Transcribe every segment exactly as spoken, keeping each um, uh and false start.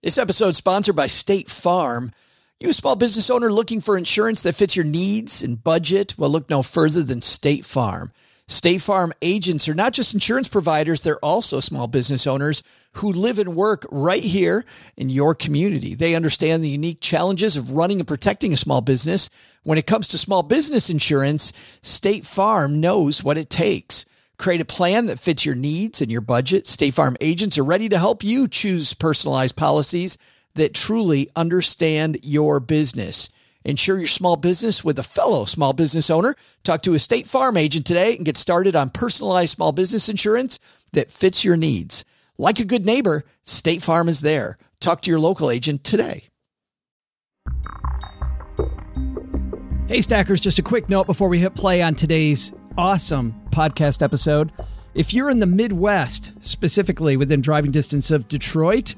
This episode is sponsored by State Farm. You a small business owner looking for insurance that fits your needs and budget? Well, look no further than State Farm. State Farm agents are not just insurance providers, they're also small business owners who live and work right here in your community. They understand the unique challenges of running and protecting a small business. When it comes to small business insurance, State Farm knows what it takes. Create a plan that fits your needs and your budget. State Farm agents are ready to help you choose personalized policies that truly understand your business. Insure your small business with a fellow small business owner. Talk to a State Farm agent today and get started on personalized small business insurance that fits your needs. Like a good neighbor, State Farm is there. Talk to your local agent today. Hey, Stackers, just a quick note before we hit play on today's awesome podcast episode. If you're in the Midwest, specifically within driving distance of Detroit,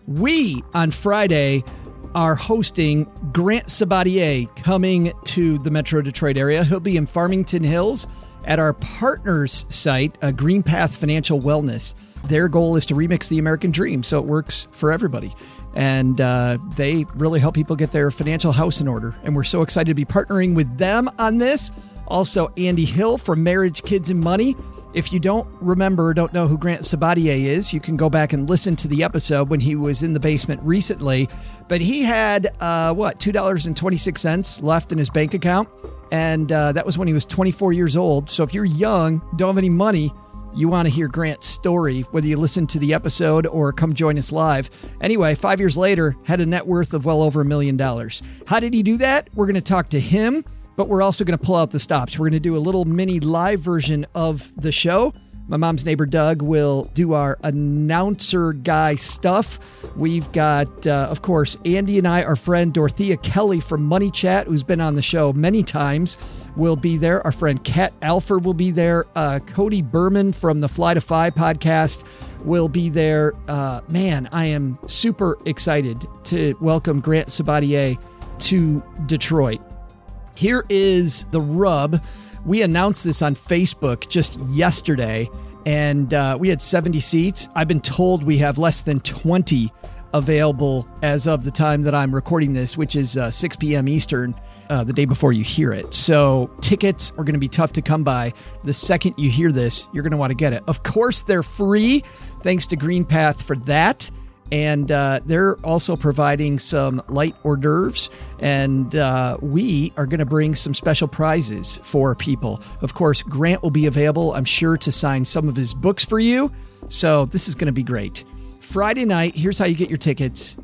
we on Friday are hosting Grant Sabatier coming to the Metro Detroit area. He'll be in Farmington Hills at our partners site, uh, Green Path Financial Wellness. Their goal is to remix the American dream so it works for everybody. And uh, they really help people get their financial house in order. And we're so excited to be partnering with them on this. Also, Andy Hill from Marriage, Kids, and Money. If you don't remember or don't know who Grant Sabatier is, you can go back and listen to the episode when he was in the basement recently. But he had, uh, what, two dollars and twenty-six cents left in his bank account. And uh, that was when he was twenty-four years old. So if you're young, don't have any money, you want to hear Grant's story, whether you listen to the episode or come join us live. Anyway, five years later, had a net worth of well over a million dollars. How did he do that? We're going to talk to him. But we're also going to pull out the stops. We're going to do a little mini live version of the show. My mom's neighbor, Doug, will do our announcer guy stuff. We've got, uh, of course, Andy and I, our friend Dorothea Kelly from Money Chat, who's been on the show many times, will be there. Our friend Kat Alford will be there. Uh, Cody Berman from the Fly to Five podcast will be there. Uh, man, I am super excited to welcome Grant Sabatier to Detroit. Here is the rub. We announced this on Facebook just yesterday, and uh, we had seventy seats. I've been told we have less than twenty available as of the time that I'm recording this, which is uh, six p.m. Eastern, uh, the day before you hear it. So tickets are going to be tough to come by. The second you hear this, you're going to want to get it. Of course, they're free. Thanks to Green Path for that. And uh, they're also providing some light hors d'oeuvres, and uh, we are going to bring some special prizes for people. Of course, Grant will be available, I'm sure, to sign some of his books for you. So this is going to be great. Friday night, here's how you get your tickets.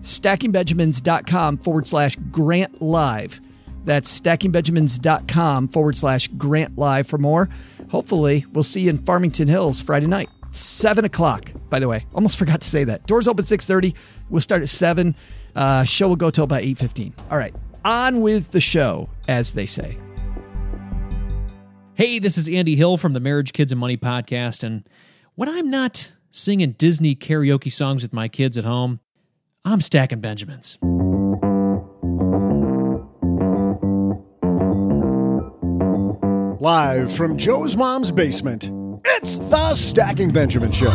stackingbenjamins.com forward slash Grant Live. That's stackingbenjamins.com forward slash Grant Live for more. Hopefully, we'll see you in Farmington Hills Friday night. seven o'clock, by the way. Almost forgot to say that. Doors open six thirty. We'll start at seven. Uh, show will go till about eight fifteen. All right. On with the show, as they say. Hey, this is Andy Hill from the Marriage, Kids, and Money podcast. And when I'm not singing Disney karaoke songs with my kids at home, I'm stacking Benjamins. Live from Joe's mom's basement, it's the Stacking Benjamin Show.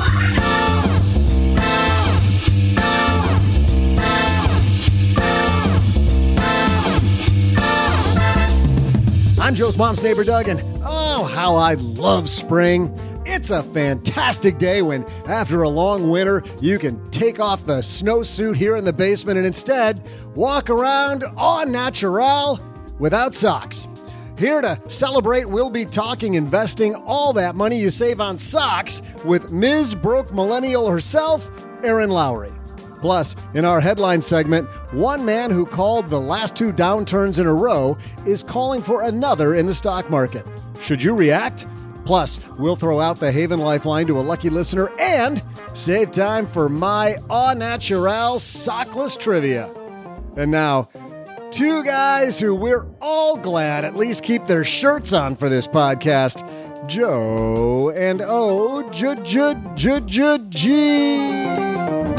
I'm Joe's mom's neighbor, Doug, and oh, how I love spring. It's a fantastic day when, after a long winter, you can take off the snowsuit here in the basement and instead walk around au naturel without socks. Here to celebrate, we'll be talking investing all that money you save on socks with Miz Broke Millennial herself, Erin Lowry. Plus, in our headline segment, one man who called the last two downturns in a row is calling for another in the stock market. Should you react? Plus, we'll throw out the Haven Lifeline to a lucky listener and save time for my au naturel sockless trivia. And now, two guys who we're all glad at least keep their shirts on for this podcast, Joe and O J J J J G.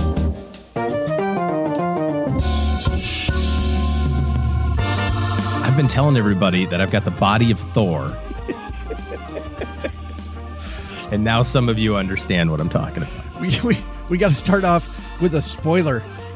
I've been telling everybody that I've got the body of Thor. And now some of you understand what I'm talking about. We we, we got to start off with a spoiler.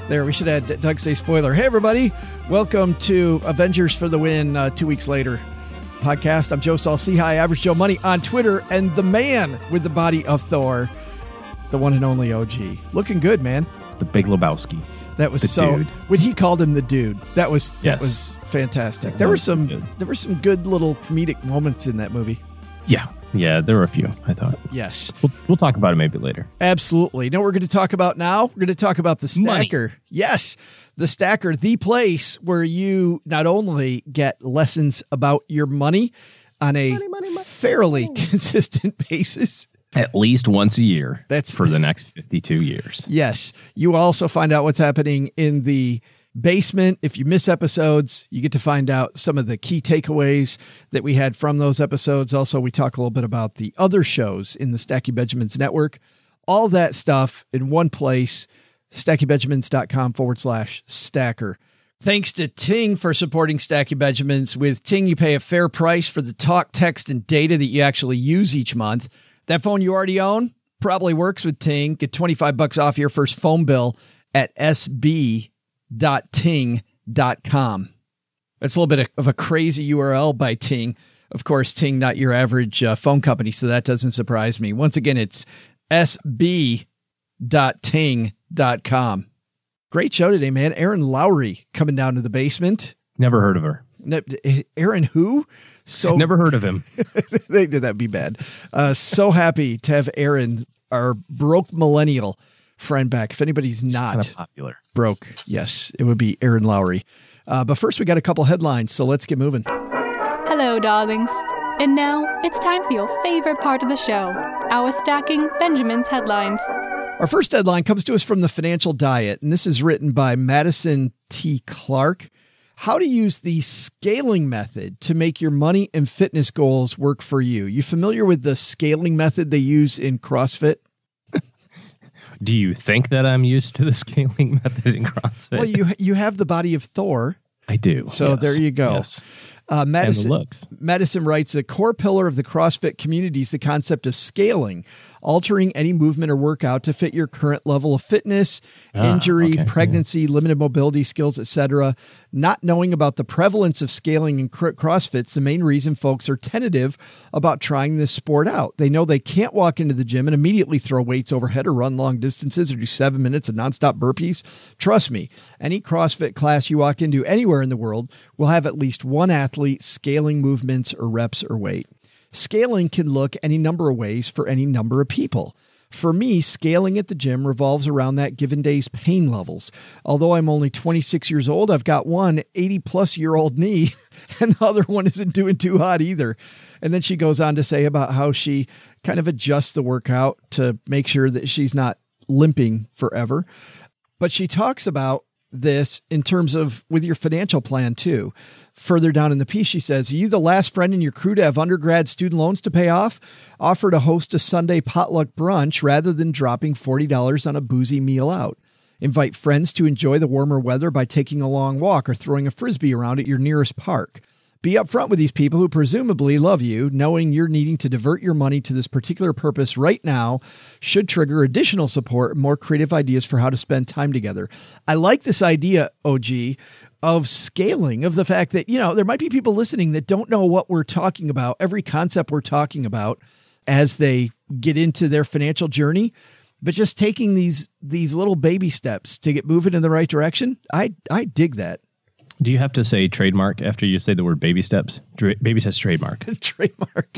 There, we should add Doug say spoiler. Hey, everybody. Welcome to Avengers for the Win uh, two weeks later podcast. I'm Joe Saul Seahigh, Average Joe Money on Twitter, and the man with the body of Thor, the one and only O G. Looking good, man. The Big Lebowski. That was the so dude. When he called him the dude, that was Yes. that was fantastic. That there were was some good. there were some good little comedic moments in that movie. Yeah. Yeah, there were a few, I thought. Yes. We'll, we'll talk about it maybe later. Absolutely. Know what we're going to talk about now? We're going to talk about the Stacker. Money. Yes, the Stacker, the place where you not only get lessons about your money on a Money, money, money, fairly money. consistent basis. At least once a year. That's- for the next fifty-two years. Yes, you also find out what's happening in the basement. If you miss episodes, you get to find out some of the key takeaways that we had from those episodes. Also, we talk a little bit about the other shows in the Stacky Benjamins network. All that stuff in one place, stackybenjamins.com forward slash stacker. Thanks to Ting for supporting Stacky Benjamins. With Ting, you pay a fair price for the talk, text, and data that you actually use each month. That phone you already own probably works with Ting. Get twenty-five bucks off your first phone bill at s b dot ting dot com. That's a little bit of a crazy U R L by Ting. Of course, Ting, not your average uh, phone company, so that doesn't surprise me. Once again, it's s b dot ting dot com. Great show today, man. Erin Lowry coming down to the basement. Never heard of her. Ne- Aaron who? So Never heard of him. they did that be bad. Uh, so happy to have Aaron, our broke millennial friend, back. If anybody's not Kind of popular. broke, yes, it would be Aaron Lowry. Uh, but first, we got a couple headlines, so let's get moving. Hello, darlings. And now it's time for your favorite part of the show, our Stacking Benjamins headlines. Our first headline comes to us from the Financial Diet, and this is written by Madison T. Clark. How to use the scaling method to make your money and fitness goals work for you. You familiar with the scaling method they use in CrossFit? Do you think that I'm used to the scaling method in CrossFit? Well, you you have the body of Thor. I do. So yes. there you go. Yes. Uh, Madison, And the looks. Madison writes, a core pillar of the CrossFit community is the concept of scaling, altering any movement or workout to fit your current level of fitness, Ah, injury, okay. pregnancy, limited mobility skills, et cetera. Not knowing about the prevalence of scaling in cr- CrossFit's the main reason folks are tentative about trying this sport out. They know they can't walk into the gym and immediately throw weights overhead or run long distances or do seven minutes of nonstop burpees. Trust me, any CrossFit class you walk into anywhere in the world will have at least one athlete scaling movements or reps or weight. Scaling can look any number of ways for any number of people. For me, scaling at the gym revolves around that given day's pain levels. Although I'm only twenty-six years old, I've got one eighty plus year old knee and the other one isn't doing too hot either. And then she goes on to say about how she kind of adjusts the workout to make sure that she's not limping forever. But she talks about this in terms of with your financial plan too. Further down in the piece, she says, are you the last friend in your crew to have undergrad student loans to pay off? Offer to host a Sunday potluck brunch rather than dropping forty dollars on a boozy meal out. Invite friends to enjoy the warmer weather by taking a long walk or throwing a frisbee around at your nearest park. Be upfront with these people who presumably love you, knowing you're needing to divert your money to this particular purpose right now should trigger additional support and more creative ideas for how to spend time together. I like this idea, O G, of scaling, of the fact that, you know, there might be people listening that don't know what we're talking about, every concept we're talking about as they get into their financial journey, but just taking these these little baby steps to get moving in the right direction. I I dig that. Do you have to say trademark after you say the word baby steps? Dra- baby steps trademark. Trademark.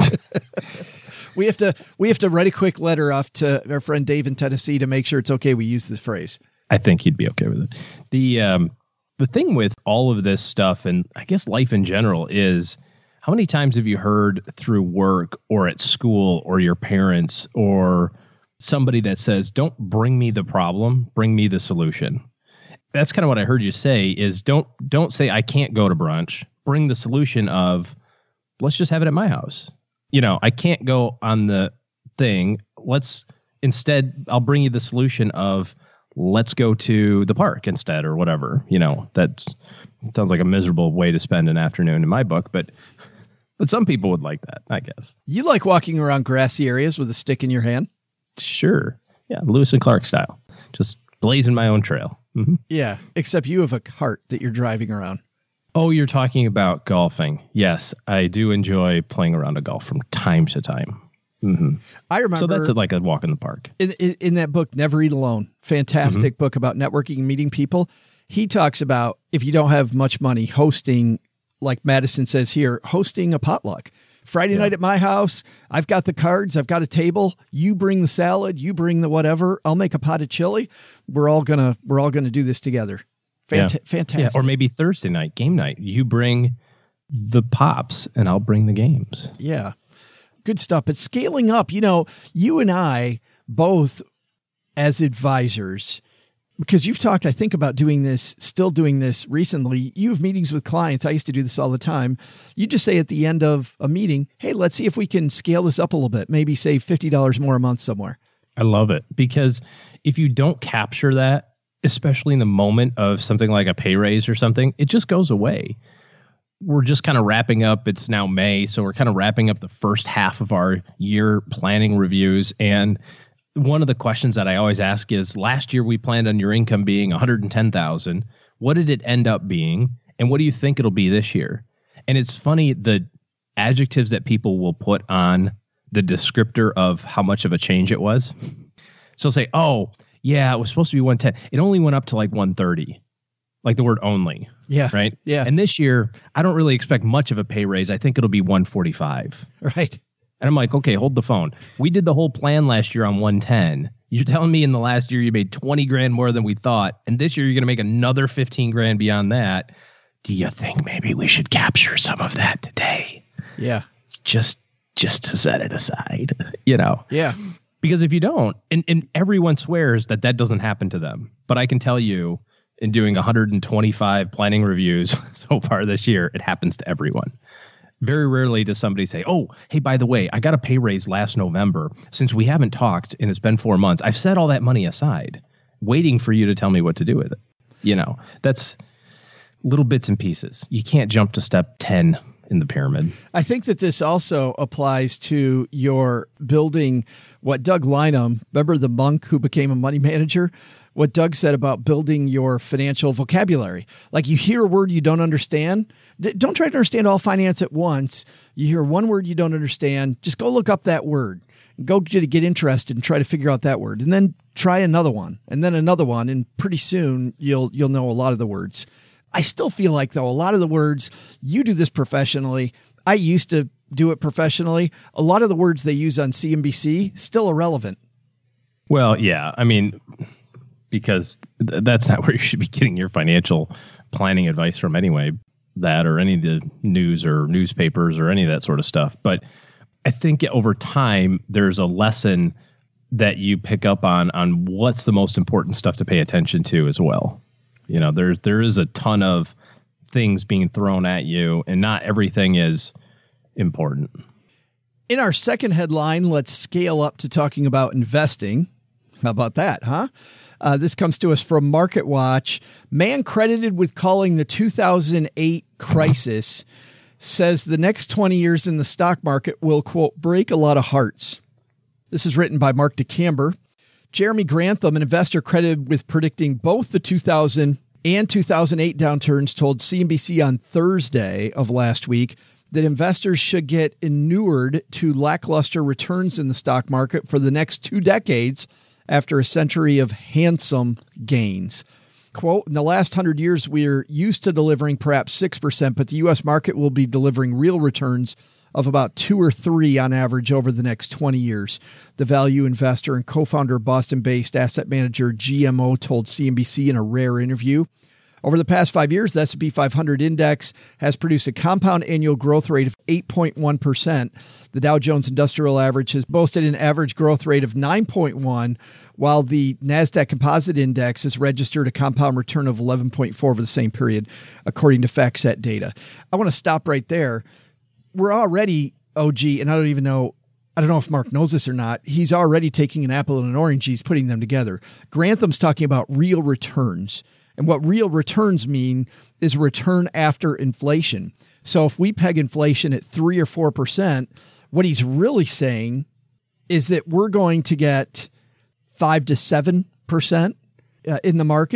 we have to we have to write a quick letter off to our friend Dave in Tennessee to make sure it's okay we use this phrase. I think he'd be okay with it. The um, the thing with all of this stuff, and I guess life in general, is how many times have you heard through work or at school or your parents or somebody that says, don't bring me the problem, bring me the solution. That's kind of what I heard you say is don't don't say I can't go to brunch. Bring the solution of let's just have it at my house. You know, I can't go on the thing. Let's instead I'll bring you the solution of let's go to the park instead or whatever. You know, that's it sounds like a miserable way to spend an afternoon in my book, but but some people would like that, I guess. You like walking around grassy areas with a stick in your hand? Sure. Yeah, Lewis and Clark style. Just blazing my own trail. Mm-hmm. Yeah, except you have a cart that you're driving around. Oh, you're talking about golfing. Yes, I do enjoy playing around a golf from time to time. Mm-hmm. I remember. So that's like a walk in the park. In, in, in that book, Never Eat Alone, fantastic mm-hmm. book about networking and meeting people. He talks about if you don't have much money, hosting, like Madison says here, hosting a potluck. Friday yeah. night at my house, I've got the cards, I've got a table. You bring the salad, you bring the whatever. I'll make a pot of chili. We're all gonna we're all gonna do this together. Fant- yeah. Fantastic. Yeah, or maybe Thursday night, game night. You bring the pops and I'll bring the games. Yeah. Good stuff. But scaling up, you know, you and I both as advisors, because you've talked, I think, about doing this, still doing this recently. You have meetings with clients. I used to do this all the time. You just say at the end of a meeting, hey, let's see if we can scale this up a little bit, maybe save fifty dollars more a month somewhere. I love it, because if you don't capture that, especially in the moment of something like a pay raise or something, it just goes away. We're just kind of wrapping up. It's now May, so we're kind of wrapping up the first half of our year planning reviews. And one of the questions that I always ask is, last year we planned on your income being one hundred ten thousand dollars. What did it end up being? And what do you think it'll be this year? And it's funny, the adjectives that people will put on the descriptor of how much of a change it was. So they'll say, oh, yeah, it was supposed to be one ten. It only went up to like one thirty. Like the word only. Yeah. Right? Yeah. And this year, I don't really expect much of a pay raise. I think it'll be one forty-five. Right. And I'm like, okay, hold the phone. We did the whole plan last year on one ten. You're telling me in the last year you made twenty grand more than we thought. And this year you're going to make another fifteen grand beyond that. Do you think maybe we should capture some of that today? Yeah. Just, just to set it aside, you know? Yeah. Because if you don't, and, and everyone swears that that doesn't happen to them. But I can tell you, in doing one hundred twenty-five planning reviews so far this year, it happens to everyone. Very rarely does somebody say, oh, hey, by the way, I got a pay raise last November. Since we haven't talked and it's been four months, I've set all that money aside, waiting for you to tell me what to do with it. You know, that's little bits and pieces. You can't jump to step ten in the pyramid. I think that this also applies to your building what Doug Lynam, remember the monk who became a money manager? What Doug said about building your financial vocabulary. Like you hear a word you don't understand. D- don't try to understand all finance at once. You hear one word you don't understand. Just go look up that word. Go get, get interested and try to figure out that word. And then try another one and then another one. And pretty soon you'll, you'll know a lot of the words. I still feel like, though, a lot of the words, you do this professionally. I used to do it professionally. A lot of the words they use on C N B C, still irrelevant. Well, yeah. I mean, because th- that's not where you should be getting your financial planning advice from anyway, that or any of the news or newspapers or any of that sort of stuff. But I think over time, there's a lesson that you pick up on, on what's the most important stuff to pay attention to as well. You know, there's there is a ton of things being thrown at you, and not everything is important. In our second headline, let's scale up to talking about investing. How about that, huh? Uh, this comes to us from MarketWatch. Man credited with calling the two thousand eight crisis says the next twenty years in the stock market will, quote, break a lot of hearts. This is written by Mark DeCamber. Jeremy Grantham, an investor credited with predicting both the two thousand and two thousand eight downturns, told C N B C on Thursday of last week that investors should get inured to lackluster returns in the stock market for the next two decades after a century of handsome gains. Quote, in the last hundred years, we're used to delivering perhaps six percent, but the U S market will be delivering real returns of about two or three on average over the next twenty years. The value investor and co-founder of Boston-based asset manager G M O told C N B C in a rare interview. Over the past five years, the S and P five hundred index has produced a compound annual growth rate of eight point one percent. The Dow Jones Industrial Average has boasted an average growth rate of nine point one, while the NASDAQ Composite Index has registered a compound return of eleven point four over the same period, according to FactSet data. I want to stop right there. We're already, O G, and I don't even know, I don't know if Mark knows this or not, he's already taking an apple and an orange, he's putting them together. Grantham's talking about real returns. And what real returns mean is return after inflation. So if we peg inflation at three or four percent, what he's really saying is that we're going to get five to seven percent uh, in the market.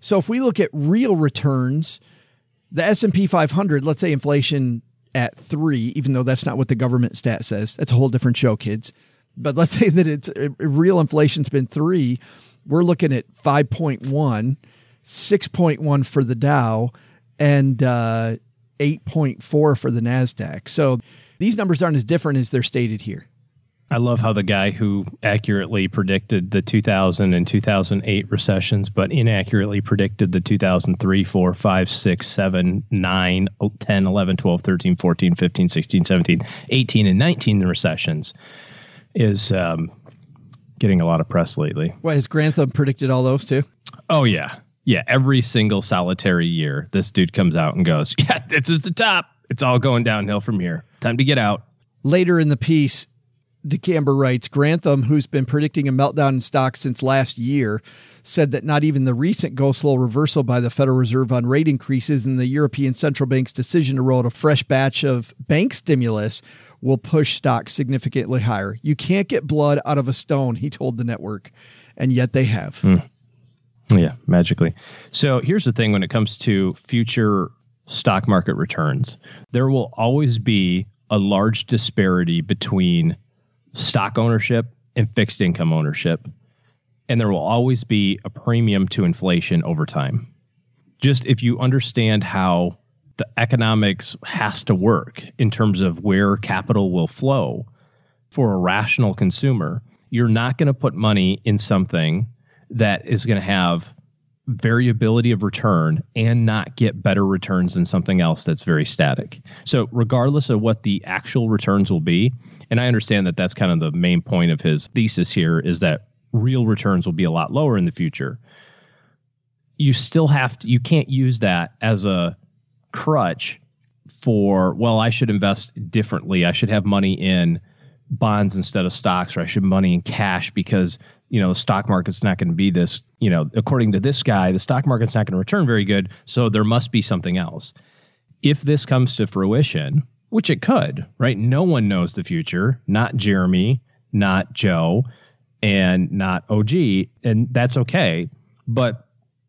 So if we look at real returns, the S and P five hundred, let's say inflation at three, even though that's not what the government stat says. That's a whole different show, kids. But let's say that it's uh, real inflation's been three. We're looking at five point one, six point one for the Dow, and uh, eight point four for the NASDAQ. So these numbers aren't as different as they're stated here. I love how the guy who accurately predicted the two thousand and two thousand eight recessions, but inaccurately predicted the two thousand three, four, five, six, seven, nine, ten, eleven, twelve, thirteen, fourteen, fifteen, sixteen, seventeen, eighteen, and nineteen recessions is um, getting a lot of press lately. What, has Grantham predicted all those too? Oh, yeah. Yeah, every single solitary year, this dude comes out and goes, yeah, this is the top. It's all going downhill from here. Time to get out. Later in the piece, DeCamber writes, Grantham, who's been predicting a meltdown in stocks since last year, said that not even the recent go-slow reversal by the Federal Reserve on rate increases and the European Central Bank's decision to roll out a fresh batch of bank stimulus will push stocks significantly higher. You can't get blood out of a stone, he told the network, and yet they have. Mm. Yeah, magically. So here's the thing when it comes to future stock market returns. There will always be a large disparity between stock ownership and fixed income ownership. And there will always be a premium to inflation over time. Just if you understand how the economics has to work in terms of where capital will flow for a rational consumer, you're not going to put money in something that is going to have variability of return and not get better returns than something else that's very static. So regardless of what the actual returns will be, and I understand that that's kind of the main point of his thesis here, is that real returns will be a lot lower in the future. You still have to, you can't use that as a crutch for, well, I should invest differently. I should have money in bonds instead of stocks, or I should have money in cash because, you know, the stock market's not going to be this, you know, according to this guy, the stock market's not going to return very good. So there must be something else. If this comes to fruition, which it could, right? No one knows the future, not Jeremy, not Joe, and not O G. And that's okay. But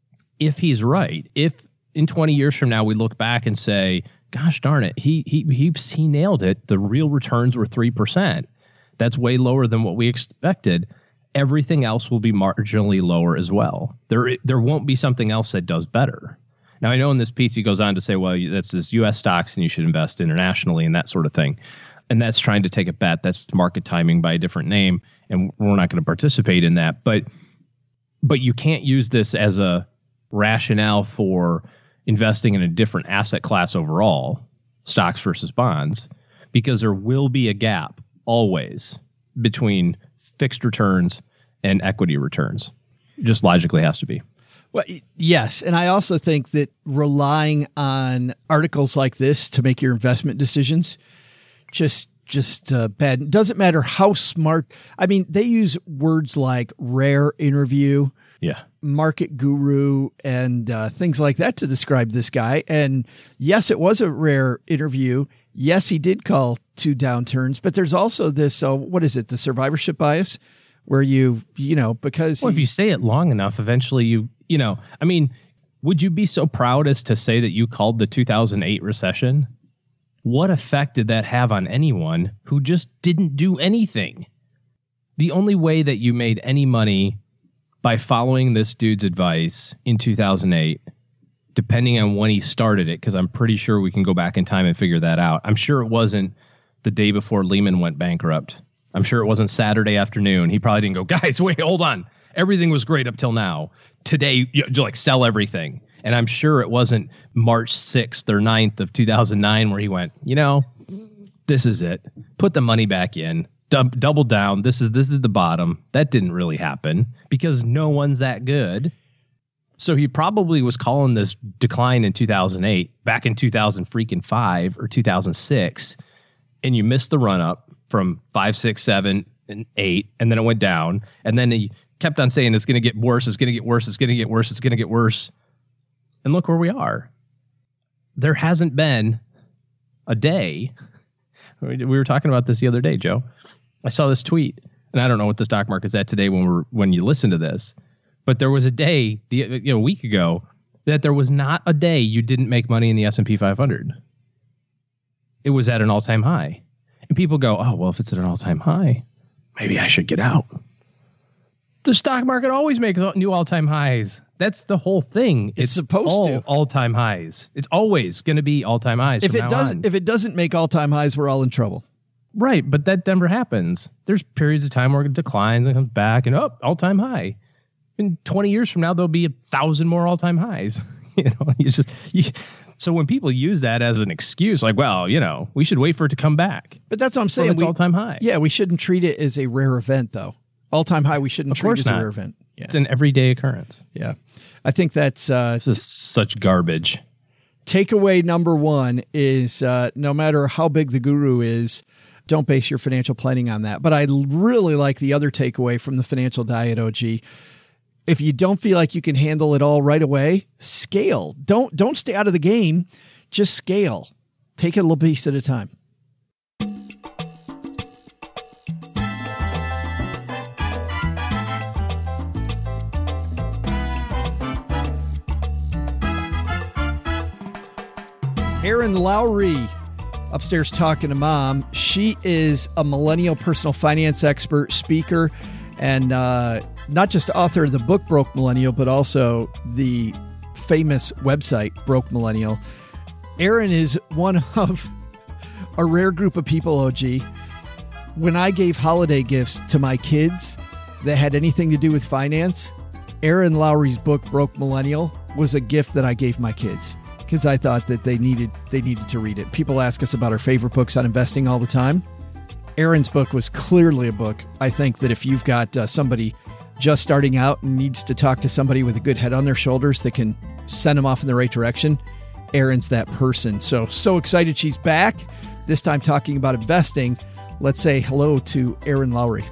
if he's right, if in twenty years from now, we look back and say, gosh darn it, he, he, he, he nailed it. The real returns were three percent. That's way lower than what we expected. Everything else will be marginally lower as well. There, there won't be something else that does better. Now, I know in this piece, he goes on to say, well, that's this U S stocks and you should invest internationally and that sort of thing. And that's trying to take a bet. That's market timing by a different name. And we're not going to participate in that. But, but you can't use this as a rationale for investing in a different asset class overall, stocks versus bonds, because there will be a gap always between fixed returns and equity returns. Just logically has to be. Well, yes. And I also think that relying on articles like this to make your investment decisions, just, just uh, bad. It doesn't matter how smart. I mean, they use words like rare interview, yeah, market guru, and uh, things like that to describe this guy. And yes, it was a rare interview. Yes, he did call two downturns, but there's also this, uh, what is it? The survivorship bias where you, you know, because well, he, if you say it long enough, eventually you, you know, I mean, would you be so proud as to say that you called the two thousand eight recession? What effect did that have on anyone who just didn't do anything? The only way that you made any money by following this dude's advice in two thousand eight, depending on when he started it, because I'm pretty sure we can go back in time and figure that out. I'm sure it wasn't the day before Lehman went bankrupt. I'm sure it wasn't Saturday afternoon. He probably didn't go, guys, wait, hold on. Everything was great up till now. Today, you know, like sell everything. And I'm sure it wasn't March sixth or ninth of two thousand nine where he went, you know, this is it. Put the money back in. Dub, double down. This is this is the bottom. That didn't really happen because no one's that good. So he probably was calling this decline in two thousand eight, back in two thousand freaking five or two thousand six, and you missed the run up from five, six, seven, and eight, and then it went down, and then he kept on saying it's going to get worse, it's going to get worse, it's going to get worse, it's going to get worse, and look where we are. There hasn't been a day. We were talking about this the other day, Joe. I saw this tweet, and I don't know what the stock market's at today when we're when you listen to this, But there was a day, the you know, a week ago, that there was not a day you didn't make money in the S and P five hundred. It was at an all-time high. And people go, oh, well, if it's at an all-time high, maybe I should get out. The stock market always makes new all-time highs. That's the whole thing. It's, it's supposed all to. All-time highs. It's always going to be all-time highs. If from it now doesn't, on. if it doesn't make all-time highs, we're all in trouble. Right, but that never happens. There's periods of time where it declines and comes back, and oh, all-time high. In twenty years from now, there'll be a thousand more all-time highs. You know, you just you, so when people use that as an excuse, like, well, you know, we should wait for it to come back. But that's what I'm saying. Well, it's we, all-time high. Yeah, we shouldn't treat it as a rare event, though. All-time high, we shouldn't Of treat course as not. a rare event. Yeah. It's an everyday occurrence. Yeah, I think that's uh, This is such garbage. takeaway number one is uh, no matter how big the guru is, don't base your financial planning on that. But I really like the other takeaway from the Financial Diet, O G. If you don't feel like you can handle it all right away, scale. Don't don't stay out of the game. Just scale. Take it a little piece at a time. Erin Lowry upstairs talking to Mom. She is a millennial personal finance expert, speaker, and uh, not just author of the book Broke Millennial, but also the famous website Broke Millennial. Erin is one of a rare group of people, O G. When I gave holiday gifts to my kids that had anything to do with finance, Erin Lowry's book Broke Millennial was a gift that I gave my kids, because I thought that they needed they needed to read it. People ask us about our favorite books on investing all the time. Erin's book was clearly a book. I think that if you've got uh, somebody just starting out and needs to talk to somebody with a good head on their shoulders that can send them off in the right direction, Erin's that person. So, so excited she's back, this time talking about investing. Let's say hello to Erin Lowry.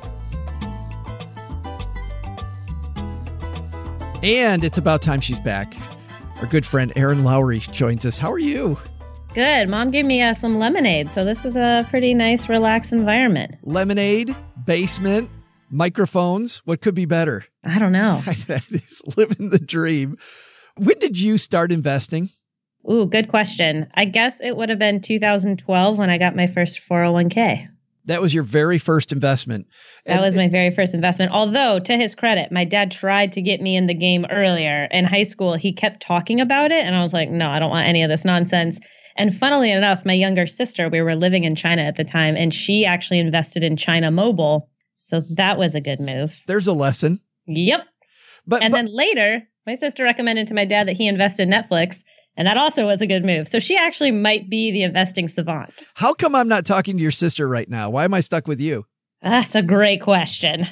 And it's about time she's back. Our good friend Erin Lowry joins us. How are you? Good. Mom gave me uh, some lemonade, so this is a pretty nice, relaxed environment. Lemonade, basement, microphones. What could be better? I don't know. That is living the dream. When did you start investing? Ooh, good question. I guess it would have been two thousand twelve when I got my first four oh one k. That was your very first investment. That and, was my very first investment. Although, to his credit, my dad tried to get me in the game earlier. In high school, he kept talking about it, and I was like, no, I don't want any of this nonsense. And funnily enough, my younger sister, we were living in China at the time, and she actually invested in China Mobile. So that was a good move. There's a lesson. Yep. But And but, then later, my sister recommended to my dad that he invest in Netflix. And that also was a good move. So she actually might be the investing savant. How come I'm not talking to your sister right now? Why am I stuck with you? That's a great question.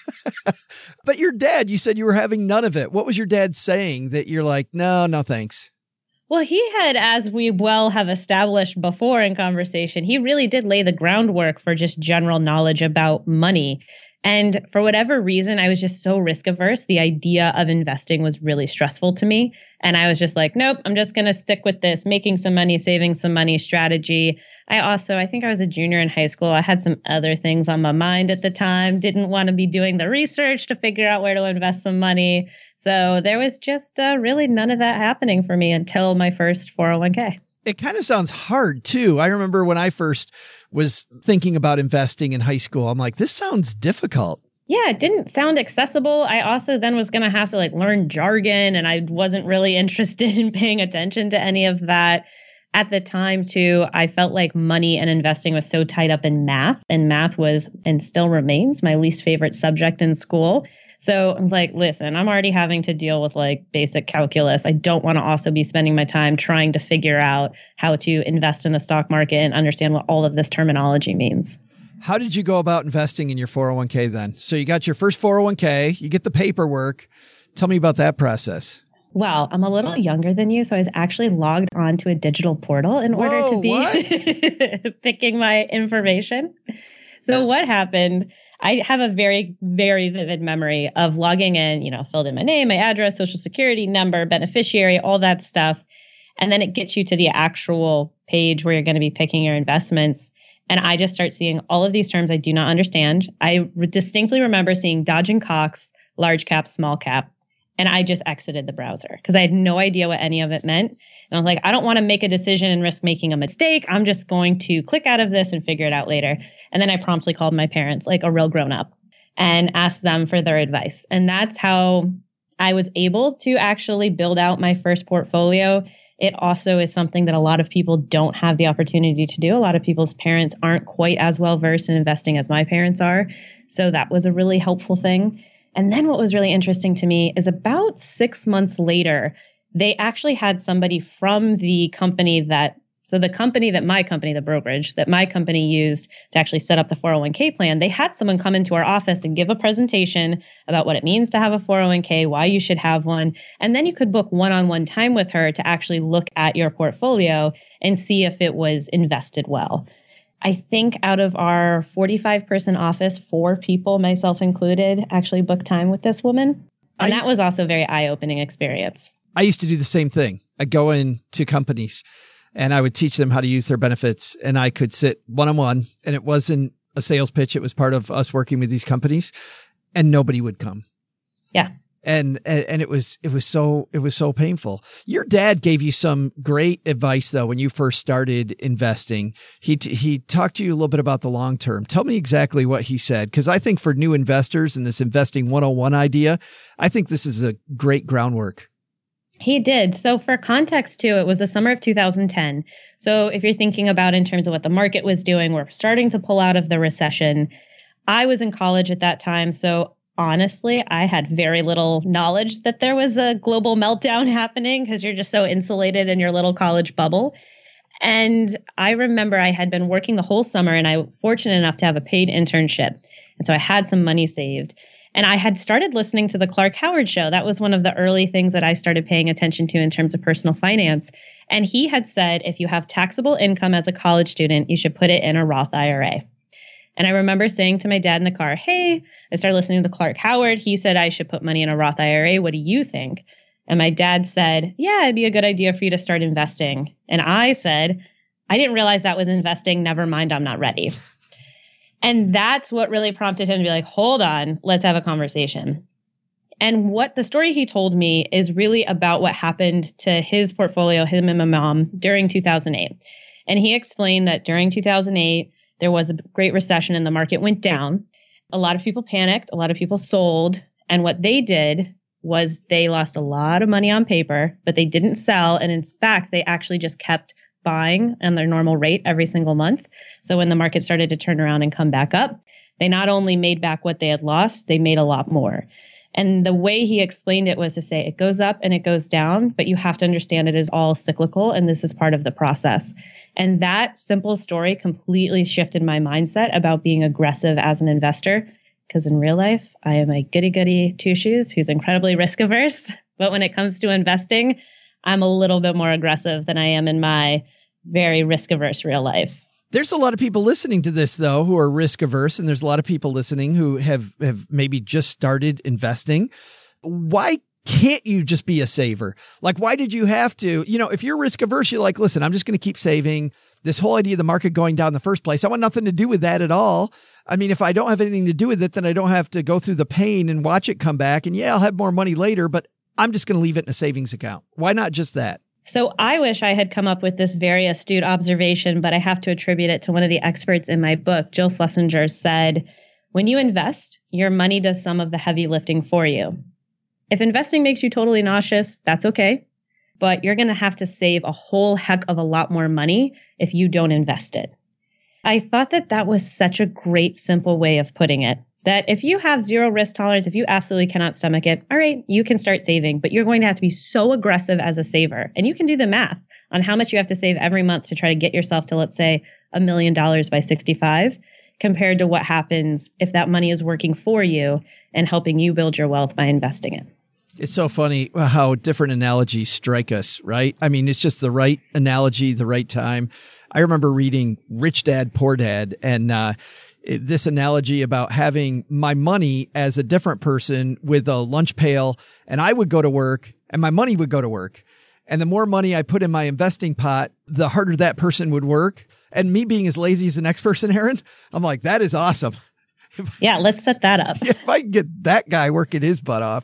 But your dad, you said you were having none of it. What was your dad saying that you're like, no, no, thanks? Well, he had, as we well have established before in conversation, he really did lay the groundwork for just general knowledge about money. And for whatever reason, I was just so risk averse. The idea of investing was really stressful to me. And I was just like, nope, I'm just going to stick with this, making some money, saving some money strategy. I also, I think I was a junior in high school. I had some other things on my mind at the time. Didn't want to be doing the research to figure out where to invest some money. So there was just uh, really none of that happening for me until my first four oh one k. It kind of sounds hard too. I remember when I first was thinking about investing in high school, I'm like, this sounds difficult. Yeah, it didn't sound accessible. I also then was going to have to like learn jargon, and I wasn't really interested in paying attention to any of that. At the time, too, I felt like money and investing was so tied up in math, and math was and still remains my least favorite subject in school. So I was like, listen, I'm already having to deal with like basic calculus. I don't want to also be spending my time trying to figure out how to invest in the stock market and understand what all of this terminology means. How did you go about investing in your four oh one k then? So you got your first four oh one k, you get the paperwork. Tell me about that process. Well, I'm a little younger than you, so I was actually logged onto a digital portal in Whoa, order to be picking my information. So what happened? I have a very, very vivid memory of logging in, you know, filled in my name, my address, social security number, beneficiary, all that stuff. And then it gets you to the actual page where you're going to be picking your investments. And I just start seeing all of these terms I do not understand. I re- distinctly remember seeing Dodge and Cox, large cap, small cap. And I just exited the browser because I had no idea what any of it meant. And I was like, I don't want to make a decision and risk making a mistake. I'm just going to click out of this and figure it out later. And then I promptly called my parents, like a real grown up, and asked them for their advice. And that's how I was able to actually build out my first portfolio. It also is something that a lot of people don't have the opportunity to do. A lot of people's parents aren't quite as well versed in investing as my parents are. So that was a really helpful thing. And then what was really interesting to me is about six months later, they actually had somebody from the company that, so the company that my company, the brokerage that my company used to actually set up the four oh one k plan, they had someone come into our office and give a presentation about what it means to have a four oh one k, why you should have one. And then you could book one-on-one time with her to actually look at your portfolio and see if it was invested well. I think out of our forty-five person office, four people, myself included, actually booked time with this woman. And I, that was also a very eye-opening experience. I used to do the same thing. I'd go into companies and I would teach them how to use their benefits, and I could sit one-on-one, and it wasn't a sales pitch. It was part of us working with these companies, and nobody would come. Yeah. And, and, and it was, it was so, it was so painful. Your dad gave you some great advice though, when you first started investing. He, he talked to you a little bit about the long term. Tell me exactly what he said. Cause I think for new investors and this investing one oh one idea, I think this is a great groundwork. He did. So for context too, it was the summer of two thousand ten. So if you're thinking about in terms of what the market was doing, we're starting to pull out of the recession. I was in college at that time. So honestly, I had very little knowledge that there was a global meltdown happening because you're just so insulated in your little college bubble. And I remember I had been working the whole summer, and I was fortunate enough to have a paid internship. And so I had some money saved. And I had started listening to the Clark Howard show. That was one of the early things that I started paying attention to in terms of personal finance. And he had said, if you have taxable income as a college student, you should put it in a Roth I R A. And I remember saying to my dad in the car, hey, I started listening to Clark Howard. He said I should put money in a Roth I R A. What do you think? And my dad said, yeah, it'd be a good idea for you to start investing. And I said, I didn't realize that was investing. Never mind, I'm not ready. And that's what really prompted him to be like, hold on, let's have a conversation. And what the story he told me is really about what happened to his portfolio, him and my mom, during two thousand eight. And he explained that during two thousand eight, there was a great recession and the market went down. A lot of people panicked. A lot of people sold. And what they did was they lost a lot of money on paper, but they didn't sell. And in fact, they actually just kept buying on their normal rate every single month. So when the market started to turn around and come back up, they not only made back what they had lost, they made a lot more. And the way he explained it was to say it goes up and it goes down, but you have to understand it is all cyclical and this is part of the process. And that simple story completely shifted my mindset about being aggressive as an investor, because in real life, I am a goody-goody two-shoes who's incredibly risk-averse. But when it comes to investing, I'm a little bit more aggressive than I am in my very risk-averse real life. There's a lot of people listening to this, though, who are risk averse, and there's a lot of people listening who have, have maybe just started investing. Why can't you just be a saver? Like, why did you have to, you know, if you're risk averse, you're like, listen, I'm just going to keep saving. This whole idea of the market going down in the first place, I want nothing to do with that at all. I mean, if I don't have anything to do with it, then I don't have to go through the pain and watch it come back. And yeah, I'll have more money later, but I'm just going to leave it in a savings account. Why not just that? So I wish I had come up with this very astute observation, but I have to attribute it to one of the experts in my book. Jill Schlesinger said, when you invest, your money does some of the heavy lifting for you. If investing makes you totally nauseous, that's okay. But you're going to have to save a whole heck of a lot more money if you don't invest it. I thought that that was such a great, simple way of putting it. That if you have zero risk tolerance, if you absolutely cannot stomach it, all right, you can start saving, but you're going to have to be so aggressive as a saver. And you can do the math on how much you have to save every month to try to get yourself to, let's say, a million dollars by sixty-five, compared to what happens if that money is working for you and helping you build your wealth by investing it. It's so funny how different analogies strike us, right? I mean, it's just the right analogy, the right time. I remember reading Rich Dad, Poor Dad, and uh this analogy about having my money as a different person with a lunch pail, and I would go to work and my money would go to work. And the more money I put in my investing pot, the harder that person would work. And me being as lazy as the next person, Erin, I'm like, that is awesome. Yeah, let's set that up. If I can get that guy working his butt off.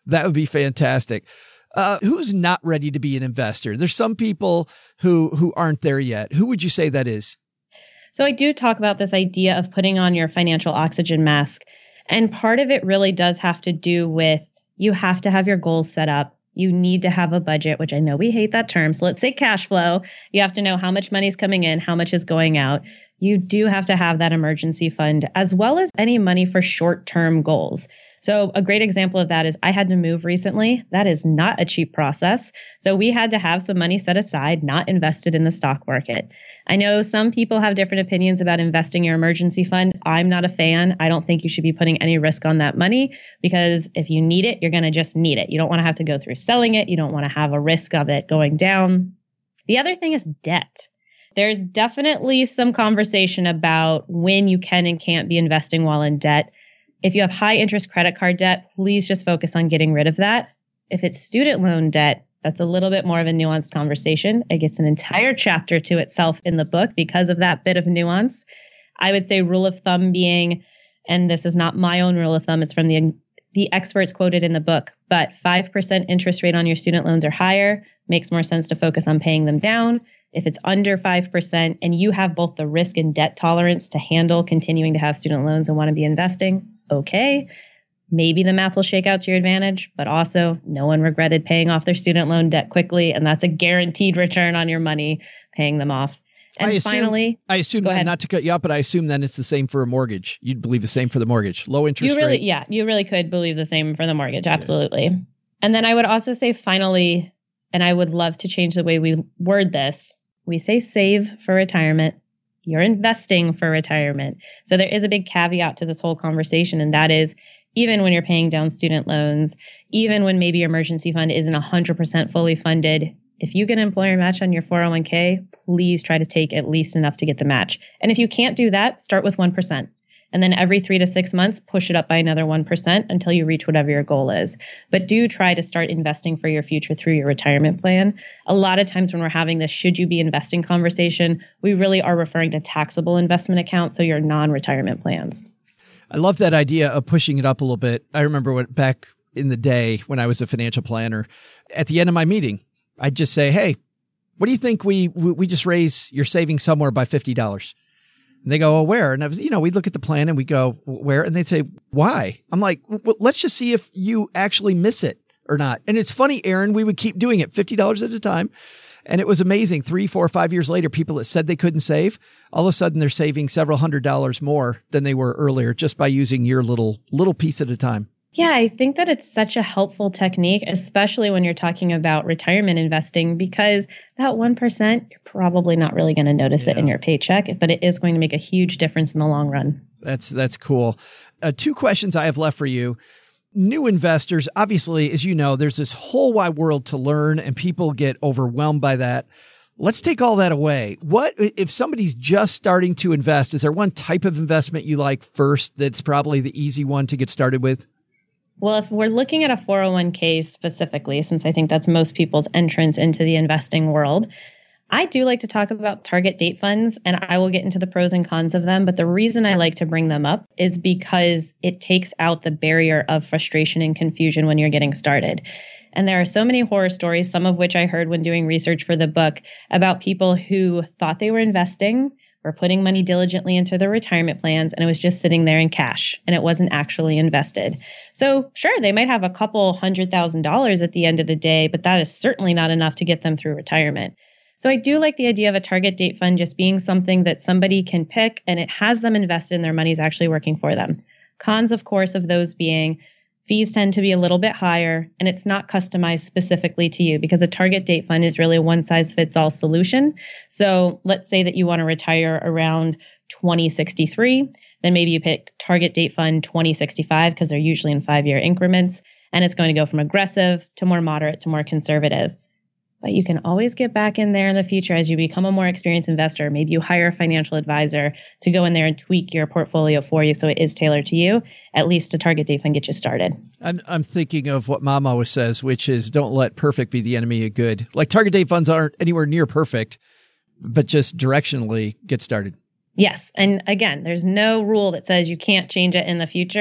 That would be fantastic. Uh, who's not ready to be an investor? There's some people who who aren't there yet. Who would you say that is? So I do talk about this idea of putting on your financial oxygen mask. And part of it really does have to do with you have to have your goals set up. You need to have a budget, which I know we hate that term. So let's say cash flow. You have to know how much money is coming in, how much is going out. You do have to have that emergency fund as well as any money for short-term goals. So a great example of that is I had to move recently. That is not a cheap process. So we had to have some money set aside, not invested in the stock market. I know some people have different opinions about investing your emergency fund. I'm not a fan. I don't think you should be putting any risk on that money because if you need it, you're going to just need it. You don't want to have to go through selling it. You don't want to have a risk of it going down. The other thing is debt. There's definitely some conversation about when you can and can't be investing while in debt. If you have high interest credit card debt, please just focus on getting rid of that. If it's student loan debt, that's a little bit more of a nuanced conversation. It gets an entire chapter to itself in the book because of that bit of nuance. I would say rule of thumb being, and this is not my own rule of thumb, it's from the, the experts quoted in the book, but five percent interest rate on your student loans or higher makes more sense to focus on paying them down. If it's under five percent and you have both the risk and debt tolerance to handle continuing to have student loans and want to be investing, okay, maybe the math will shake out to your advantage, but also no one regretted paying off their student loan debt quickly, and that's a guaranteed return on your money, paying them off. And I assume, finally, I assume that, not to cut you up, but I assume then it's the same for a mortgage. You'd believe the same for the mortgage, low interest you really, rate. Yeah, you really could believe the same for the mortgage, absolutely. Yeah. And then I would also say finally, and I would love to change the way we word this, we say save for retirement. You're investing for retirement. So there is a big caveat to this whole conversation, and that is even when you're paying down student loans, even when maybe your emergency fund isn't one hundred percent fully funded, if you get an employer match on your four oh one k, please try to take at least enough to get the match. And if you can't do that, start with one percent. And then every three to six months, push it up by another one percent until you reach whatever your goal is. But do try to start investing for your future through your retirement plan. A lot of times when we're having this should you be investing conversation, we really are referring to taxable investment accounts, so your non-retirement plans. I love that idea of pushing it up a little bit. I remember what back in the day when I was a financial planner, at the end of my meeting, I'd just say, hey, what do you think we we just raise your savings somewhere by fifty dollars? And they go, well, where? And I was, you know, we'd look at the plan and we go, where? And they'd say, why? I'm like, well, let's just see if you actually miss it or not. And it's funny, Aaron, we would keep doing it fifty dollars at a time. And it was amazing. Three, four, five years later, people that said they couldn't save, all of a sudden they're saving several hundred dollars more than they were earlier just by using your little, little piece at a time. Yeah, I think that it's such a helpful technique, especially when you're talking about retirement investing, because that one percent, you're probably not really going to notice yeah. it in your paycheck, but it is going to make a huge difference in the long run. That's that's cool. Uh, two questions I have left for you. New investors, obviously, as you know, there's this whole wide world to learn and people get overwhelmed by that. Let's take all that away. What if somebody's just starting to invest? Is there one type of investment you like first that's probably the easy one to get started with? Well, if we're looking at a four oh one k specifically, since I think that's most people's entrance into the investing world, I do like to talk about target date funds, and I will get into the pros and cons of them. But the reason I like to bring them up is because it takes out the barrier of frustration and confusion when you're getting started. And there are so many horror stories, some of which I heard when doing research for the book, about people who thought they were investing or putting money diligently into their retirement plans, and it was just sitting there in cash and it wasn't actually invested. So sure, they might have a couple hundred thousand dollars at the end of the day, but that is certainly not enough to get them through retirement. So I do like the idea of a target date fund just being something that somebody can pick and it has them invested and their money's actually working for them. Cons, of course, of those being fees tend to be a little bit higher and it's not customized specifically to you because a target date fund is really a one size fits all solution. So let's say that you want to retire around twenty sixty-three, then maybe you pick target date fund twenty sixty-five because they're usually in five year increments and it's going to go from aggressive to more moderate to more conservative. But you can always get back in there in the future as you become a more experienced investor. Maybe you hire a financial advisor to go in there and tweak your portfolio for you so it is tailored to you. At least a target date fund get you started. I'm I'm thinking of what Mom always says, which is don't let perfect be the enemy of good. Like target date funds aren't anywhere near perfect, but just directionally get started. Yes. And again, there's no rule that says you can't change it in the future.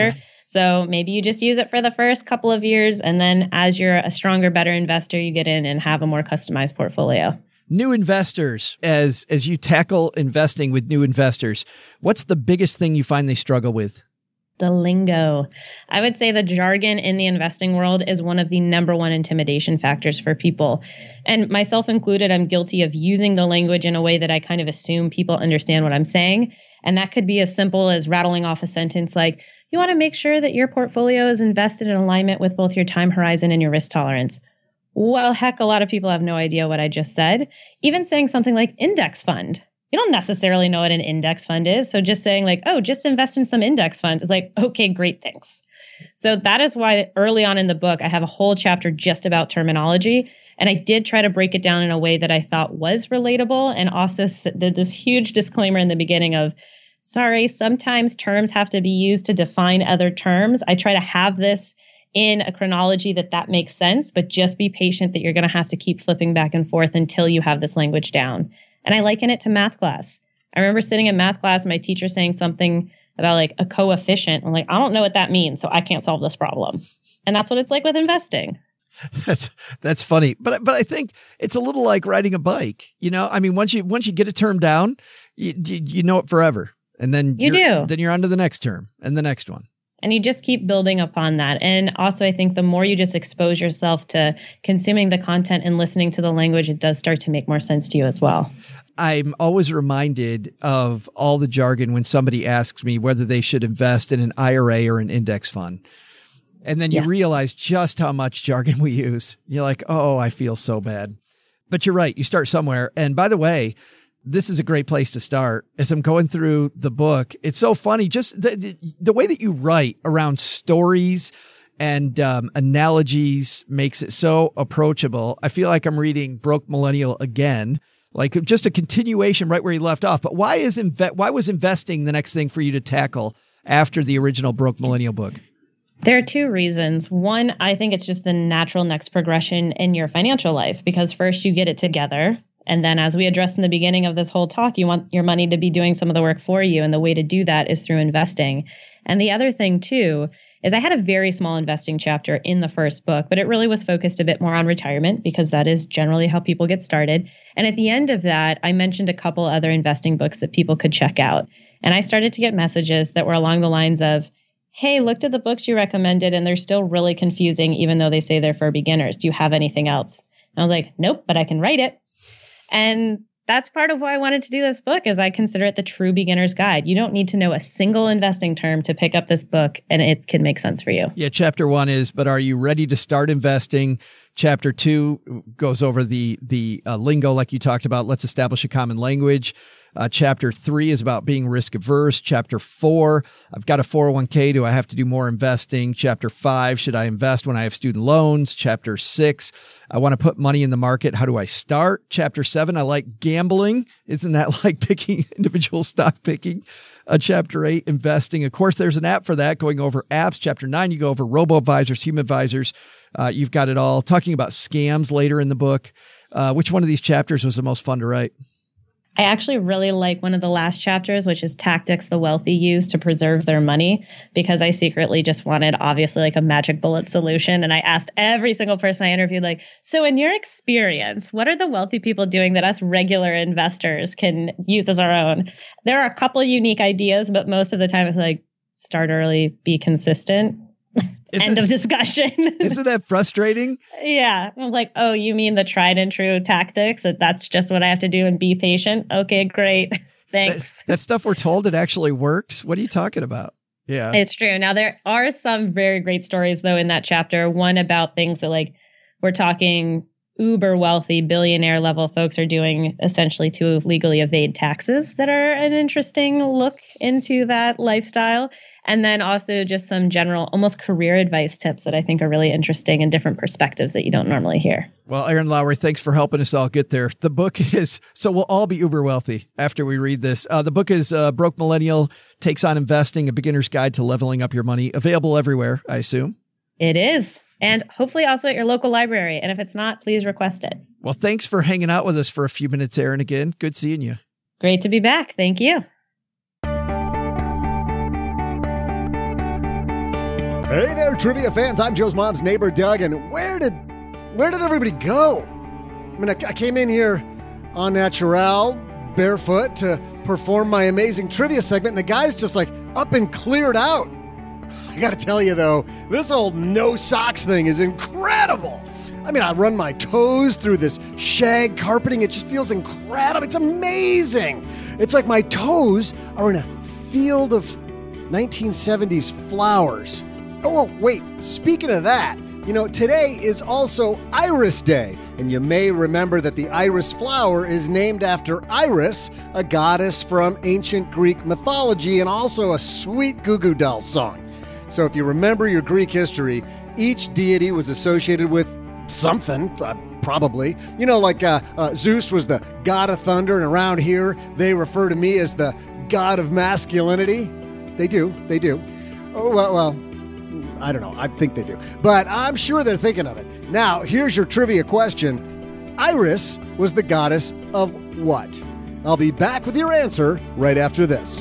So maybe you just use it for the first couple of years. And then as you're a stronger, better investor, you get in and have a more customized portfolio. New investors, as as you tackle investing with new investors, what's the biggest thing you find they struggle with? The lingo. I would say the jargon in the investing world is one of the number one intimidation factors for people. And myself included, I'm guilty of using the language in a way that I kind of assume people understand what I'm saying. And that could be as simple as rattling off a sentence like, you want to make sure that your portfolio is invested in alignment with both your time horizon and your risk tolerance. Well, heck, a lot of people have no idea what I just said. Even saying something like index fund. You don't necessarily know what an index fund is. So just saying like, oh, just invest in some index funds is like, okay, great, thanks. So that is why early on in the book, I have a whole chapter just about terminology. And I did try to break it down in a way that I thought was relatable, and also did this huge disclaimer in the beginning of, sorry, sometimes terms have to be used to define other terms. I try to have this in a chronology that that makes sense, but just be patient that you're going to have to keep flipping back and forth until you have this language down. And I liken it to math class. I remember sitting in math class, my teacher saying something about like a coefficient. I'm like, I don't know what that means, so I can't solve this problem. And that's what it's like with investing. That's that's funny, but but I think it's a little like riding a bike. You know, I mean, once you once you get a term down, you you, you know it forever, and then you do. Then you're on to the next term and the next one. And you just keep building upon that. And also, I think the more you just expose yourself to consuming the content and listening to the language, it does start to make more sense to you as well. I'm always reminded of all the jargon when somebody asks me whether they should invest in an I R A or an index fund. And then you yes. realize just how much jargon we use. You're like, oh, I feel so bad. But you're right. You start somewhere. And by the way, this is a great place to start. As I'm going through the book, it's so funny. Just the, the, the way that you write around stories and um, analogies makes it so approachable. I feel like I'm reading Broke Millennial again, like just a continuation right where you left off. But why is inve- why was investing the next thing for you to tackle after the original Broke Millennial book? There are two reasons. One, I think it's just the natural next progression in your financial life, because first you get it together. And then as we addressed in the beginning of this whole talk, you want your money to be doing some of the work for you. And the way to do that is through investing. And the other thing, too, is I had a very small investing chapter in the first book, but it really was focused a bit more on retirement, because that is generally how people get started. And at the end of that, I mentioned a couple other investing books that people could check out. And I started to get messages that were along the lines of, hey, looked at the books you recommended and they're still really confusing, even though they say they're for beginners. Do you have anything else? And I was like, nope, but I can write it. And that's part of why I wanted to do this book, is I consider it the true beginner's guide. You don't need to know a single investing term to pick up this book, and it can make sense for you. Yeah, chapter one is, but are you ready to start investing? Chapter two goes over the the uh, lingo like you talked about. Let's establish a common language. Uh, chapter three is about being risk averse. Chapter four, I've got a four oh one k. Do I have to do more investing? Chapter five, should I invest when I have student loans? Chapter six, I want to put money in the market. How do I start? Chapter seven, I like gambling. Isn't that like picking individual stock picking? Uh, chapter eight, investing. Of course, there's an app for that, going over apps. Chapter nine, you go over robo-advisors, human advisors. Uh, you've got it all. Talking about scams later in the book. Uh, which one of these chapters was the most fun to write? I actually really like one of the last chapters, which is tactics the wealthy use to preserve their money, because I secretly just wanted, obviously, like a magic bullet solution. And I asked every single person I interviewed, like, so in your experience, what are the wealthy people doing that us regular investors can use as our own? There are a couple of unique ideas, but most of the time it's like, start early, be consistent. End it, of discussion. Isn't that frustrating? Yeah. I was like, oh, you mean the tried and true tactics? That that's just what I have to do and be patient? Okay, great. Thanks. That, that stuff we're told it actually works. What are you talking about? Yeah. It's true. Now, there are some very great stories, though, in that chapter. One about things that, like, we're talking uber wealthy billionaire level folks are doing essentially to legally evade taxes, that are an interesting look into that lifestyle. And then also just some general, almost career advice tips that I think are really interesting and different perspectives that you don't normally hear. Well, Erin Lowry, thanks for helping us all get there. The book is, so we'll all be uber wealthy after we read this. Uh, the book is uh, Broke Millennial Takes on Investing, a Beginner's Guide to Leveling Up Your Money. Available everywhere, I assume. It is. And hopefully also at your local library. And if it's not, please request it. Well, thanks for hanging out with us for a few minutes, Erin, again. Good seeing you. Great to be back. Thank you. Hey there, trivia fans. I'm Joe's mom's neighbor, Doug, and where did where did everybody go? I mean, I, I came in here on natural, barefoot, to perform my amazing trivia segment, and the guy's just like up and cleared out. I gotta tell you, though, this old no socks thing is incredible. I mean, I run my toes through this shag carpeting. It just feels incredible. It's amazing. It's like my toes are in a field of nineteen seventies flowers. Oh, wait, speaking of that, you know, today is also Iris Day, and you may remember that the iris flower is named after Iris, a goddess from ancient Greek mythology and also a sweet Goo Goo Dolls song. So if you remember your Greek history, each deity was associated with something, uh, probably. You know, like uh, uh, Zeus was the god of thunder, and around here they refer to me as the god of masculinity. They do, they do. Oh, well, well, I don't know. I think they do. But I'm sure they're thinking of it. Now, here's your trivia question. Iris was the goddess of what? I'll be back with your answer right after this.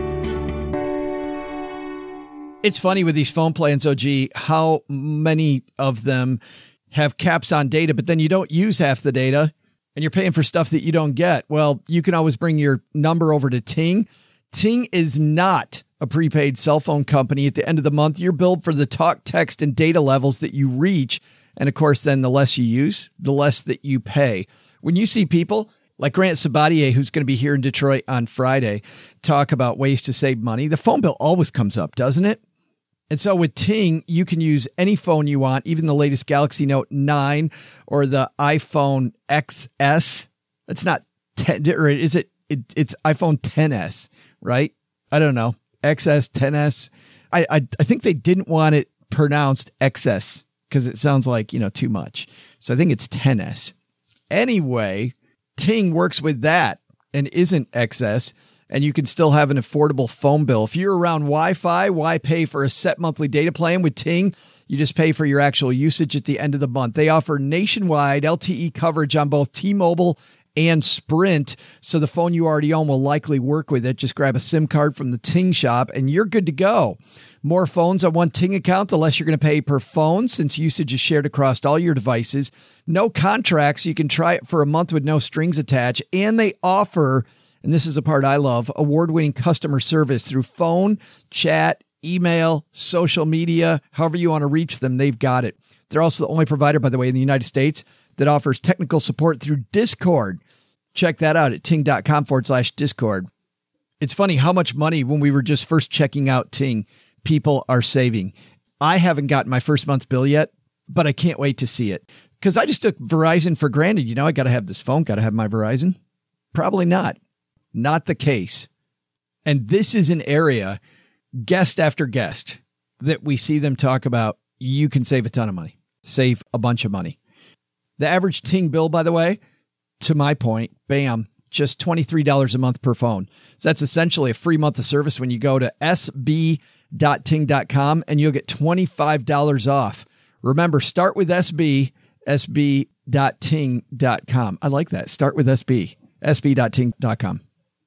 It's funny with these phone plans, O G, how many of them have caps on data, but then you don't use half the data and you're paying for stuff that you don't get. Well, you can always bring your number over to Ting. Ting is not a prepaid cell phone company. At the end of the month, you're billed for the talk, text, and data levels that you reach. And of course, then the less you use, the less that you pay. When you see people like Grant Sabatier, who's going to be here in Detroit on Friday, talk about ways to save money, the phone bill always comes up, doesn't it? And so with Ting, you can use any phone you want, even the latest Galaxy Note nine or the iPhone X S. It's not ten, or is it, it? It's iPhone ten S, right? I don't know. X S, ten S. I, I, I think they didn't want it pronounced X S because it sounds like, you know, too much. So I think it's ten S. Anyway, Ting works with that and isn't X S. And you can still have an affordable phone bill. If you're around Wi-Fi, why pay for a set monthly data plan? With Ting, you just pay for your actual usage at the end of the month. They offer nationwide L T E coverage on both T-Mobile and Sprint, so the phone you already own will likely work with it. Just grab a SIM card from the Ting shop, and you're good to go. More phones on one Ting account, the less you're going to pay per phone, since usage is shared across all your devices. No contracts. You can try it for a month with no strings attached, and they offer, and this is the part I love, award-winning customer service through phone, chat, email, social media, however you want to reach them, they've got it. They're also the only provider, by the way, in the United States that offers technical support through Discord. Check that out at ting.com forward slash Discord. It's funny how much money, when we were just first checking out Ting, people are saving. I haven't gotten my first month's bill yet, but I can't wait to see it because I just took Verizon for granted. You know, I got to have this phone, got to have my Verizon. Probably not. Not the case. And this is an area, guest after guest, that we see them talk about. You can save a ton of money, save a bunch of money. The average Ting bill, by the way, to my point, bam, just twenty-three dollars a month per phone. So that's essentially a free month of service when you go to s b dot ting dot com and you'll get twenty-five dollars off. Remember, start with S B, s b dot ting dot com. I like that. Start with S B, s b dot ting dot com.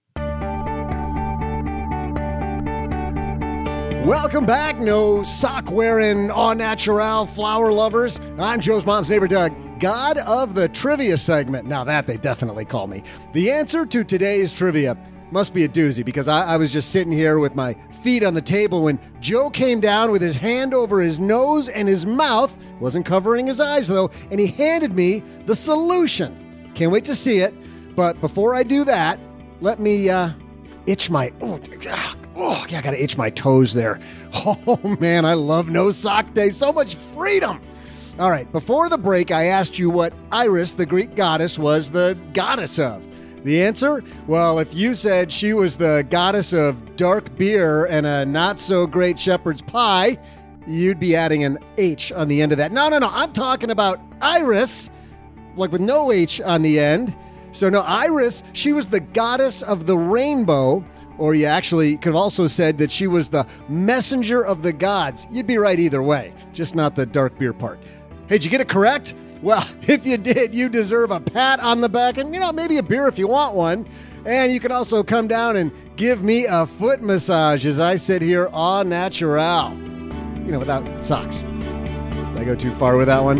Welcome back, no sock-wearing, au-natural flower lovers. I'm Joe's mom's neighbor, Doug, God of the Trivia segment. Now that they definitely call me. The answer to today's trivia must be a doozy because I, I was just sitting here with my feet on the table when Joe came down with his hand over his nose and his mouth. Wasn't covering his eyes, though, and he handed me the solution. Can't wait to see it. But before I do that, let me uh, itch my... Oh, Oh, yeah, I got to itch my toes there. Oh, man, I love No Sock Day. So much freedom. All right, before the break, I asked you what Iris, the Greek goddess, was the goddess of. The answer? Well, if you said she was the goddess of dark beer and a not-so-great shepherd's pie, you'd be adding an H on the end of that. No, no, no, I'm talking about Iris, like with no H on the end. So, no, Iris, she was the goddess of the rainbow. Or you actually could have also said that she was the messenger of the gods. You'd be right either way, just not the dark beer part. Hey, did you get it correct? Well, if you did, you deserve a pat on the back and, you know, maybe a beer if you want one. And you can also come down and give me a foot massage as I sit here au natural. you know, without socks. Did I go too far with that one?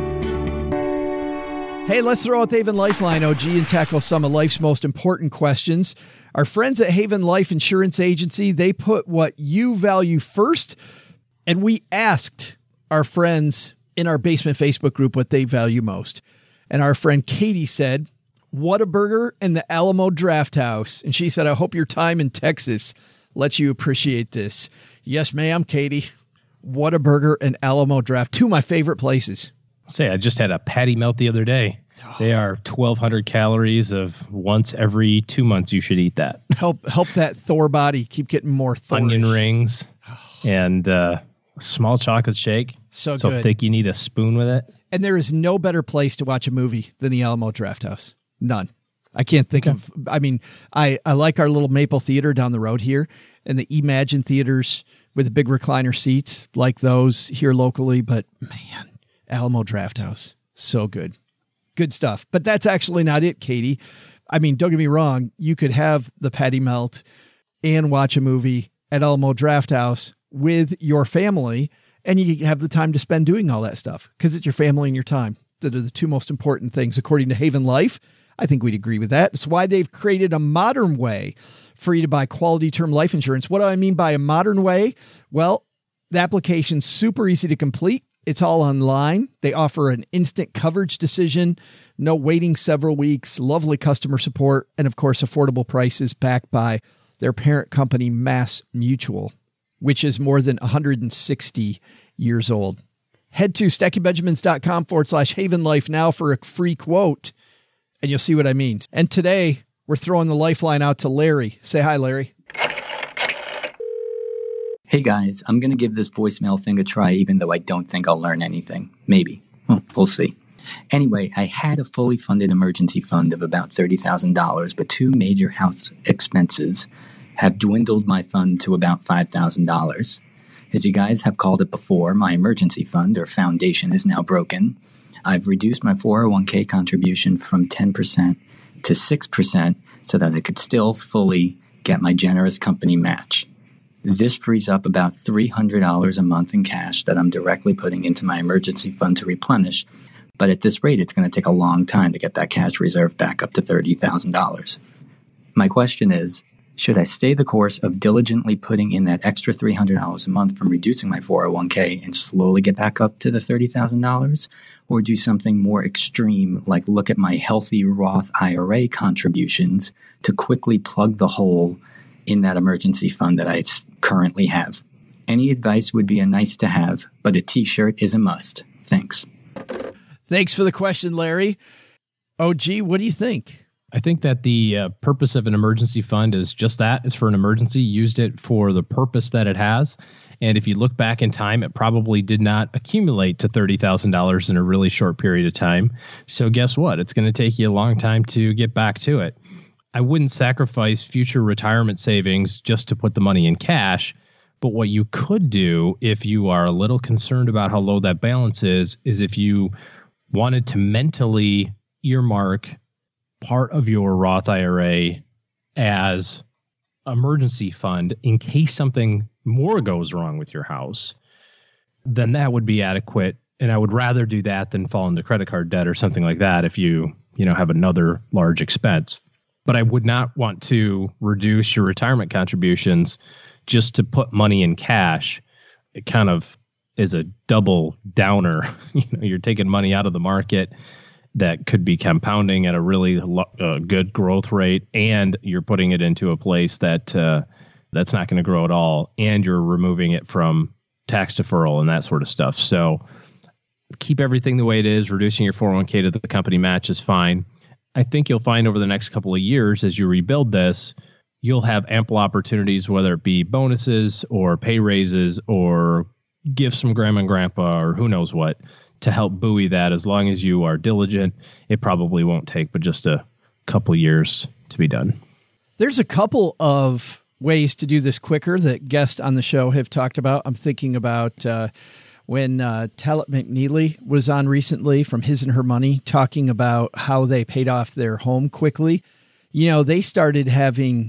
Hey, let's throw out the Haven Lifeline, O G, and tackle some of life's most important questions. Our friends at Haven Life Insurance Agency, they put what you value first, and we asked our friends in our basement Facebook group what they value most. And our friend Katie said, Whataburger and the Alamo Drafthouse. And she said, I hope your time in Texas lets you appreciate this. Yes, ma'am, Katie. Whataburger and Alamo Draft, two of my favorite places. Say, I just had a patty melt the other day. They are twelve hundred calories of once every two months. You should eat that. Help help that Thor body keep getting more Thorish. Onion rings and uh, a small chocolate shake. So, so good. thick you need a spoon with it. And there is no better place to watch a movie than the Alamo Drafthouse. None. I can't think okay. of, I mean, I, I like our little Maple Theater down the road here and the Imagine theaters with the big recliner seats like those here locally. But man, Alamo Drafthouse, so good. Good stuff. But that's actually not it, Katie. I mean, don't get me wrong. You could have the patty melt and watch a movie at Alamo Drafthouse with your family, and you have the time to spend doing all that stuff because it's your family and your time that are the two most important things, according to Haven Life. I think we'd agree with that. It's why they've created a modern way for you to buy quality term life insurance. What do I mean by a modern way? Well, the application's super easy to complete. It's all online. They offer an instant coverage decision, no waiting several weeks, lovely customer support, and of course, affordable prices backed by their parent company, Mass Mutual, which is more than one hundred sixty years old. Head to stackingbenjamins.com forward slash Haven Life now for a free quote, and you'll see what I mean. And today, we're throwing the lifeline out to Larry. Say hi, Larry. Hey guys, I'm going to give this voicemail thing a try even though I don't think I'll learn anything. Maybe. Well, we'll see. Anyway, I had a fully funded emergency fund of about thirty thousand dollars, but two major house expenses have dwindled my fund to about five thousand dollars. As you guys have called it before, my emergency fund or foundation is now broken. I've reduced my four oh one k contribution from ten percent to six percent so that I could still fully get my generous company match. This frees up about three hundred dollars a month in cash that I'm directly putting into my emergency fund to replenish, but at this rate, it's going to take a long time to get that cash reserve back up to thirty thousand dollars. My question is, should I stay the course of diligently putting in that extra three hundred dollars a month from reducing my four oh one k and slowly get back up to the thirty thousand dollars, or do something more extreme like look at my healthy Roth I R A contributions to quickly plug the hole in that emergency fund that I currently have? Any advice would be a nice to have, but a t-shirt is a must. Thanks. Thanks for the question, Larry. O G, what do you think? I think that the uh, purpose of an emergency fund is just that. It's for an emergency. You used it for the purpose that it has. And if you look back in time, it probably did not accumulate to thirty thousand dollars in a really short period of time. So guess what? It's going to take you a long time to get back to it. I wouldn't sacrifice future retirement savings just to put the money in cash. But what you could do if you are a little concerned about how low that balance is, is if you wanted to mentally earmark part of your Roth I R A as emergency fund in case something more goes wrong with your house, then that would be adequate. And I would rather do that than fall into credit card debt or something like that if you, you know, have another large expense. But I would not want to reduce your retirement contributions just to put money in cash. It kind of is a double downer. You know, you're taking money out of the market that could be compounding at a really uh, good growth rate, and you're putting it into a place that uh, that's not going to grow at all, and you're removing it from tax deferral and that sort of stuff. So keep everything the way it is. Reducing your four oh one k to the company match is fine. I think you'll find over the next couple of years as you rebuild this, you'll have ample opportunities, whether it be bonuses or pay raises or gifts from grandma and grandpa or who knows what, to help buoy that. As long as you are diligent, it probably won't take but just a couple of years to be done. There's a couple of ways to do this quicker that guests on the show have talked about. I'm thinking about uh, when uh, Talent McNeely was on recently from His and Her Money, talking about how they paid off their home quickly. You know, they started having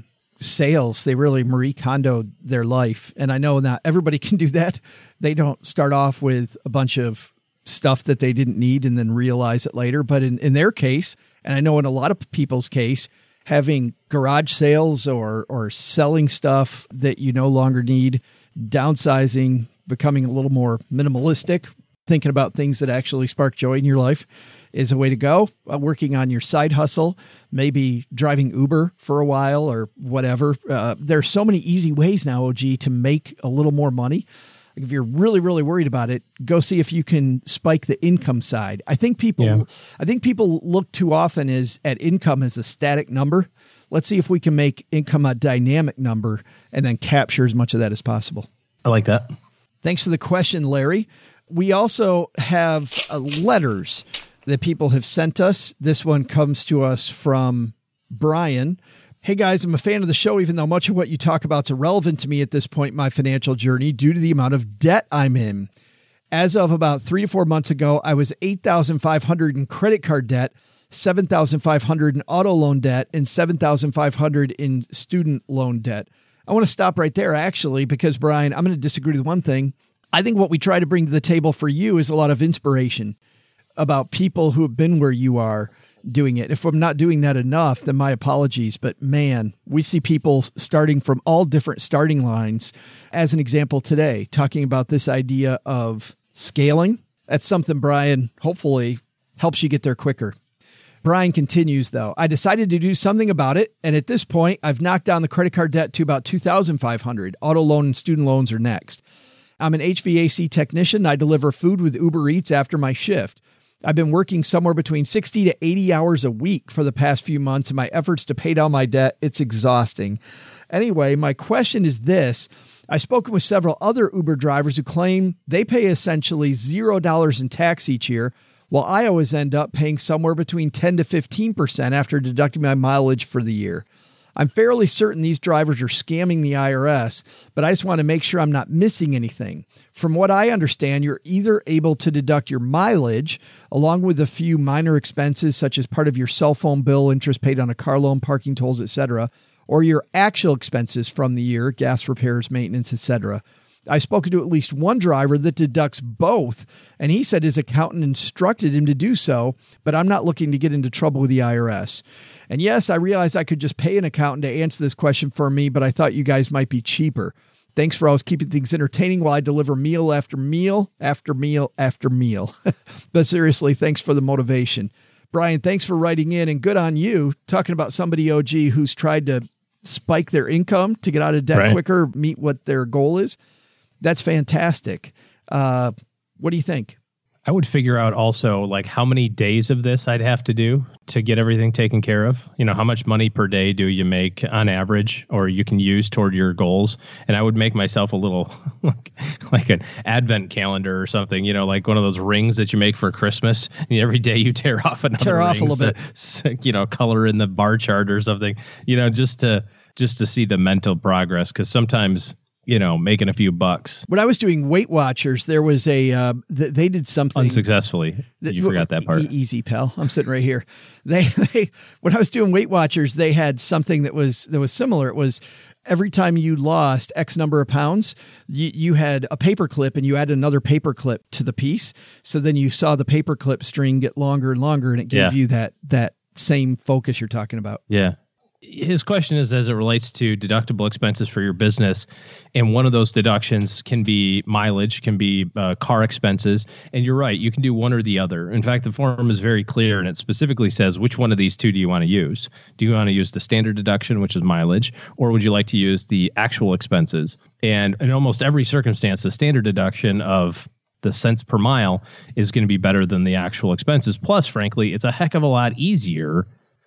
sales. They really Marie Kondo their life. And I know not everybody can do that. They don't start off with a bunch of stuff that they didn't need and then realize it later. But in, in their case, and I know in a lot of people's case, having garage sales or, or selling stuff that you no longer need, downsizing, becoming a little more minimalistic, thinking about things that actually spark joy in your life is a way to go. Uh, working on your side hustle, maybe driving Uber for a while or whatever. Uh, there's so many easy ways now, O G, to make a little more money. If you're really, really worried about it, go see if you can spike the income side. I think people, yeah. I think people look too often as at income as a static number. Let's see if we can make income a dynamic number and then capture as much of that as possible. I like that. Thanks for the question, Larry. We also have uh, letters that people have sent us. This one comes to us from Brian. Hey guys, I'm a fan of the show, even though much of what you talk about is irrelevant to me at this point in my financial journey due to the amount of debt I'm in. As of about three to four months ago, I was eight thousand five hundred dollars in credit card debt, seven thousand five hundred dollars in auto loan debt, and seven thousand five hundred dollars in student loan debt. I want to stop right there, actually, because, Brian, I'm going to disagree with one thing. I think what we try to bring to the table for you is a lot of inspiration about people who have been where you are doing it. If I'm not doing that enough, then my apologies. But man, we see people starting from all different starting lines. As an example today, talking about this idea of scaling. That's something, Brian, hopefully helps you get there quicker. Brian continues, though. I decided to do something about it. And at this point, I've knocked down the credit card debt to about two thousand five hundred dollars. Auto loan and student loans are next. I'm an H V A C technician. I deliver food with Uber Eats after my shift. I've been working somewhere between sixty to eighty hours a week for the past few months, and my efforts to pay down my debt, it's exhausting. Anyway, my question is this. I've spoken with several other Uber drivers who claim they pay essentially zero dollars in tax each year, while I always end up paying somewhere between ten to fifteen percent after deducting my mileage for the year. I'm fairly certain these drivers are scamming the I R S, but I just want to make sure I'm not missing anything. From what I understand, you're either able to deduct your mileage along with a few minor expenses, such as part of your cell phone bill, interest paid on a car loan, parking tolls, et cetera, or your actual expenses from the year, gas repairs, maintenance, et cetera. I've spoken to at least one driver that deducts both, and he said his accountant instructed him to do so, but I'm not looking to get into trouble with the I R S. And yes, I realized I could just pay an accountant to answer this question for me, but I thought you guys might be cheaper. Thanks for always keeping things entertaining while I deliver meal after meal after meal after meal. But seriously, thanks for the motivation. Brian, thanks for writing in, and good on you, talking about somebody, O G, who's tried to spike their income to get out of debt right. quicker, meet what their goal is. That's fantastic. Uh, what do you think? I would figure out also like how many days of this I'd have to do to get everything taken care of. You know, how much money per day do you make on average or you can use toward your goals? And I would make myself a little like, like an advent calendar or something, you know, like one of those rings that you make for Christmas. And every day you tear off another tear off a little bit, to, you know, color in the bar chart or something, you know, just to just to see the mental progress. Because sometimes, you know, making a few bucks. When I was doing Weight Watchers, there was a, uh, th- they did something. Unsuccessfully. That, you forgot that part. E- easy, pal. I'm sitting right here. They, they, when I was doing Weight Watchers, they had something that was, that was similar. It was every time you lost X number of pounds, you, you had a paper clip and you add another paper clip to the piece. So then you saw the paper clip string get longer and longer and it gave yeah. you that, that same focus you're talking about. Yeah. His question is as it relates to deductible expenses for your business. And one of those deductions can be mileage, can be uh, car expenses. And you're right, you can do one or the other. In fact, the form is very clear and it specifically says which one of these two do you want to use? Do you want to use the standard deduction, which is mileage, or would you like to use the actual expenses? And in almost every circumstance, the standard deduction of the cents per mile is going to be better than the actual expenses. Plus, frankly, it's a heck of a lot easier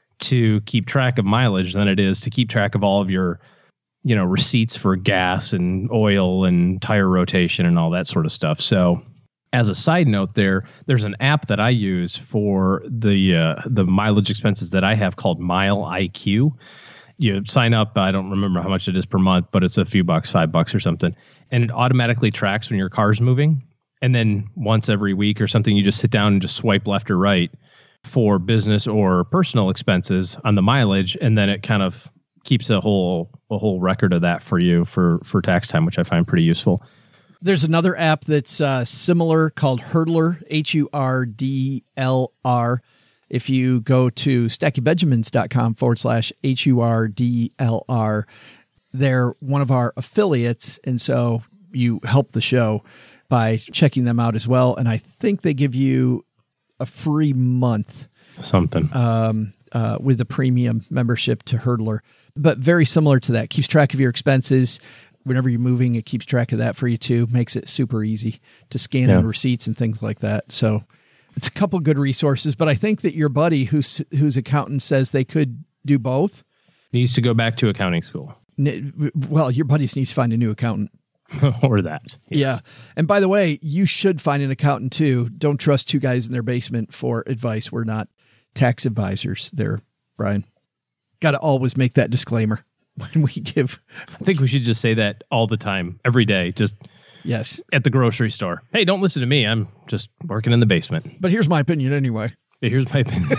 to keep track of mileage than it is to keep track of all of your, you know, receipts for gas and oil and tire rotation and all that sort of stuff. So as a side note there, there's an app that I use for the uh, the mileage expenses that I have called Mile I Q. You sign up, I don't remember how much it is per month, but it's a few bucks, five bucks or something. And it automatically tracks when your car's moving. And then once every week or something, you just sit down and just swipe left or right for business or personal expenses on the mileage. And then it kind of keeps a whole a whole record of that for you for, for tax time, which I find pretty useful. There's another app that's uh, similar called Hurdler, H U R D L R. If you go to stackybenjamins.com forward slash H U R D L R, they're one of our affiliates. And so you help the show by checking them out as well. And I think they give you a free month. Something. Um, uh, with a premium membership to Hurdler. But very similar to that. Keeps track of your expenses. Whenever you're moving, it keeps track of that for you too. Makes it super easy to scan yeah. in receipts and things like that. So it's a couple good resources, but I think that your buddy who's, whose accountant says they could do both needs to go back to accounting school. Well, your buddies needs to find a new accountant. Or that. Yes. Yeah. And by the way, you should find an accountant too. Don't trust two guys in their basement for advice. We're not tax advisors there, Brian. Got to always make that disclaimer when we give. I think we should just say that all the time, every day, just yes, at the grocery store. Hey, don't listen to me. I'm just working in the basement. But here's my opinion anyway. Yeah, here's my opinion.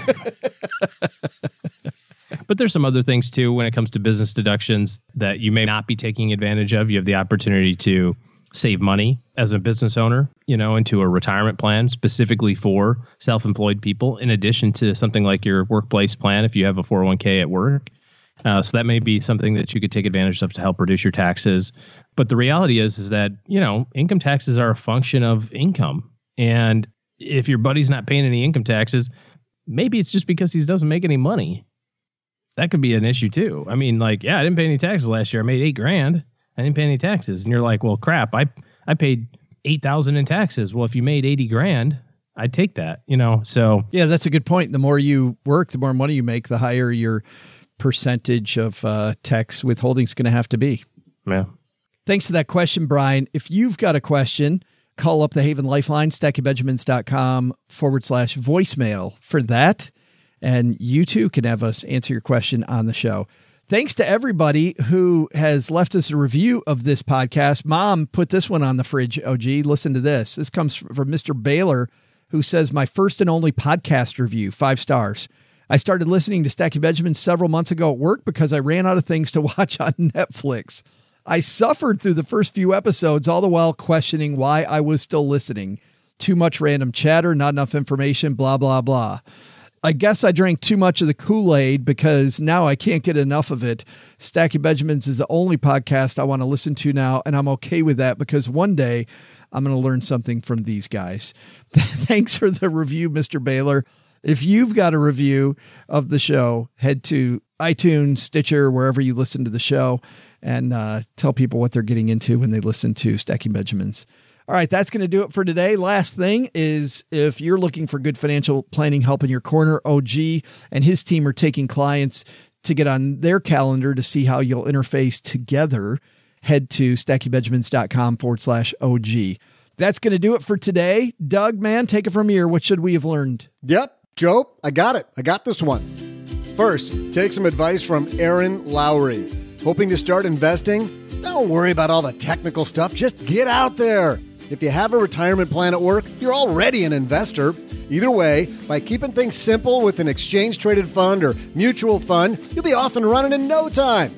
But there's some other things too when it comes to business deductions that you may not be taking advantage of. You have the opportunity to save money as a business owner, you know, into a retirement plan specifically for self-employed people, in addition to something like your workplace plan if you have a four oh one k at work. Uh, so that may be something that you could take advantage of to help reduce your taxes. But the reality is, is that, you know, income taxes are a function of income. And if your buddy's not paying any income taxes, maybe it's just because he doesn't make any money. That could be an issue too. I mean, like, yeah, I didn't pay any taxes last year. I made eight grand. I didn't pay any taxes. And you're like, well, crap, I, I paid eight thousand in taxes. Well, if you made eighty grand, I'd take that, you know? So yeah, that's a good point. The more you work, the more money you make, the higher your percentage of uh, tax withholding is going to have to be. Yeah. Thanks for that question, Brian. If you've got a question, call up the Haven Lifeline, stackybenjamins.com forward slash voicemail for that. And you too can have us answer your question on the show. Thanks to everybody who has left us a review of this podcast. Mom put this one on the fridge, O G. Listen to this. This comes from Mister Baylor, who says, my first and only podcast review, five stars. I started listening to Stacky Benjamin several months ago at work because I ran out of things to watch on Netflix. I suffered through the first few episodes, all the while questioning why I was still listening. Too much random chatter, not enough information, blah, blah, blah. I guess I drank too much of the Kool-Aid because now I can't get enough of it. Stacky Benjamins is the only podcast I want to listen to now, and I'm okay with that because one day I'm going to learn something from these guys. Thanks for the review, Mister Baylor. If you've got a review of the show, head to iTunes, Stitcher, wherever you listen to the show, and uh, tell people what they're getting into when they listen to Stacky Benjamins. All right, that's going to do it for today. Last thing is, if you're looking for good financial planning help in your corner, O G and his team are taking clients to get on their calendar to see how you'll interface together. Head to stackybenjamins.com forward slash OG. That's going to do it for today. Doug, man, take it from here. What should we have learned? Yep, Joe, I got it. I got this one. First, take some advice from Aaron Lowry. Hoping to start investing? Don't worry about all the technical stuff. Just get out there. If you have a retirement plan at work, you're already an investor. Either way, by keeping things simple with an exchange-traded fund or mutual fund, you'll be off and running in no time.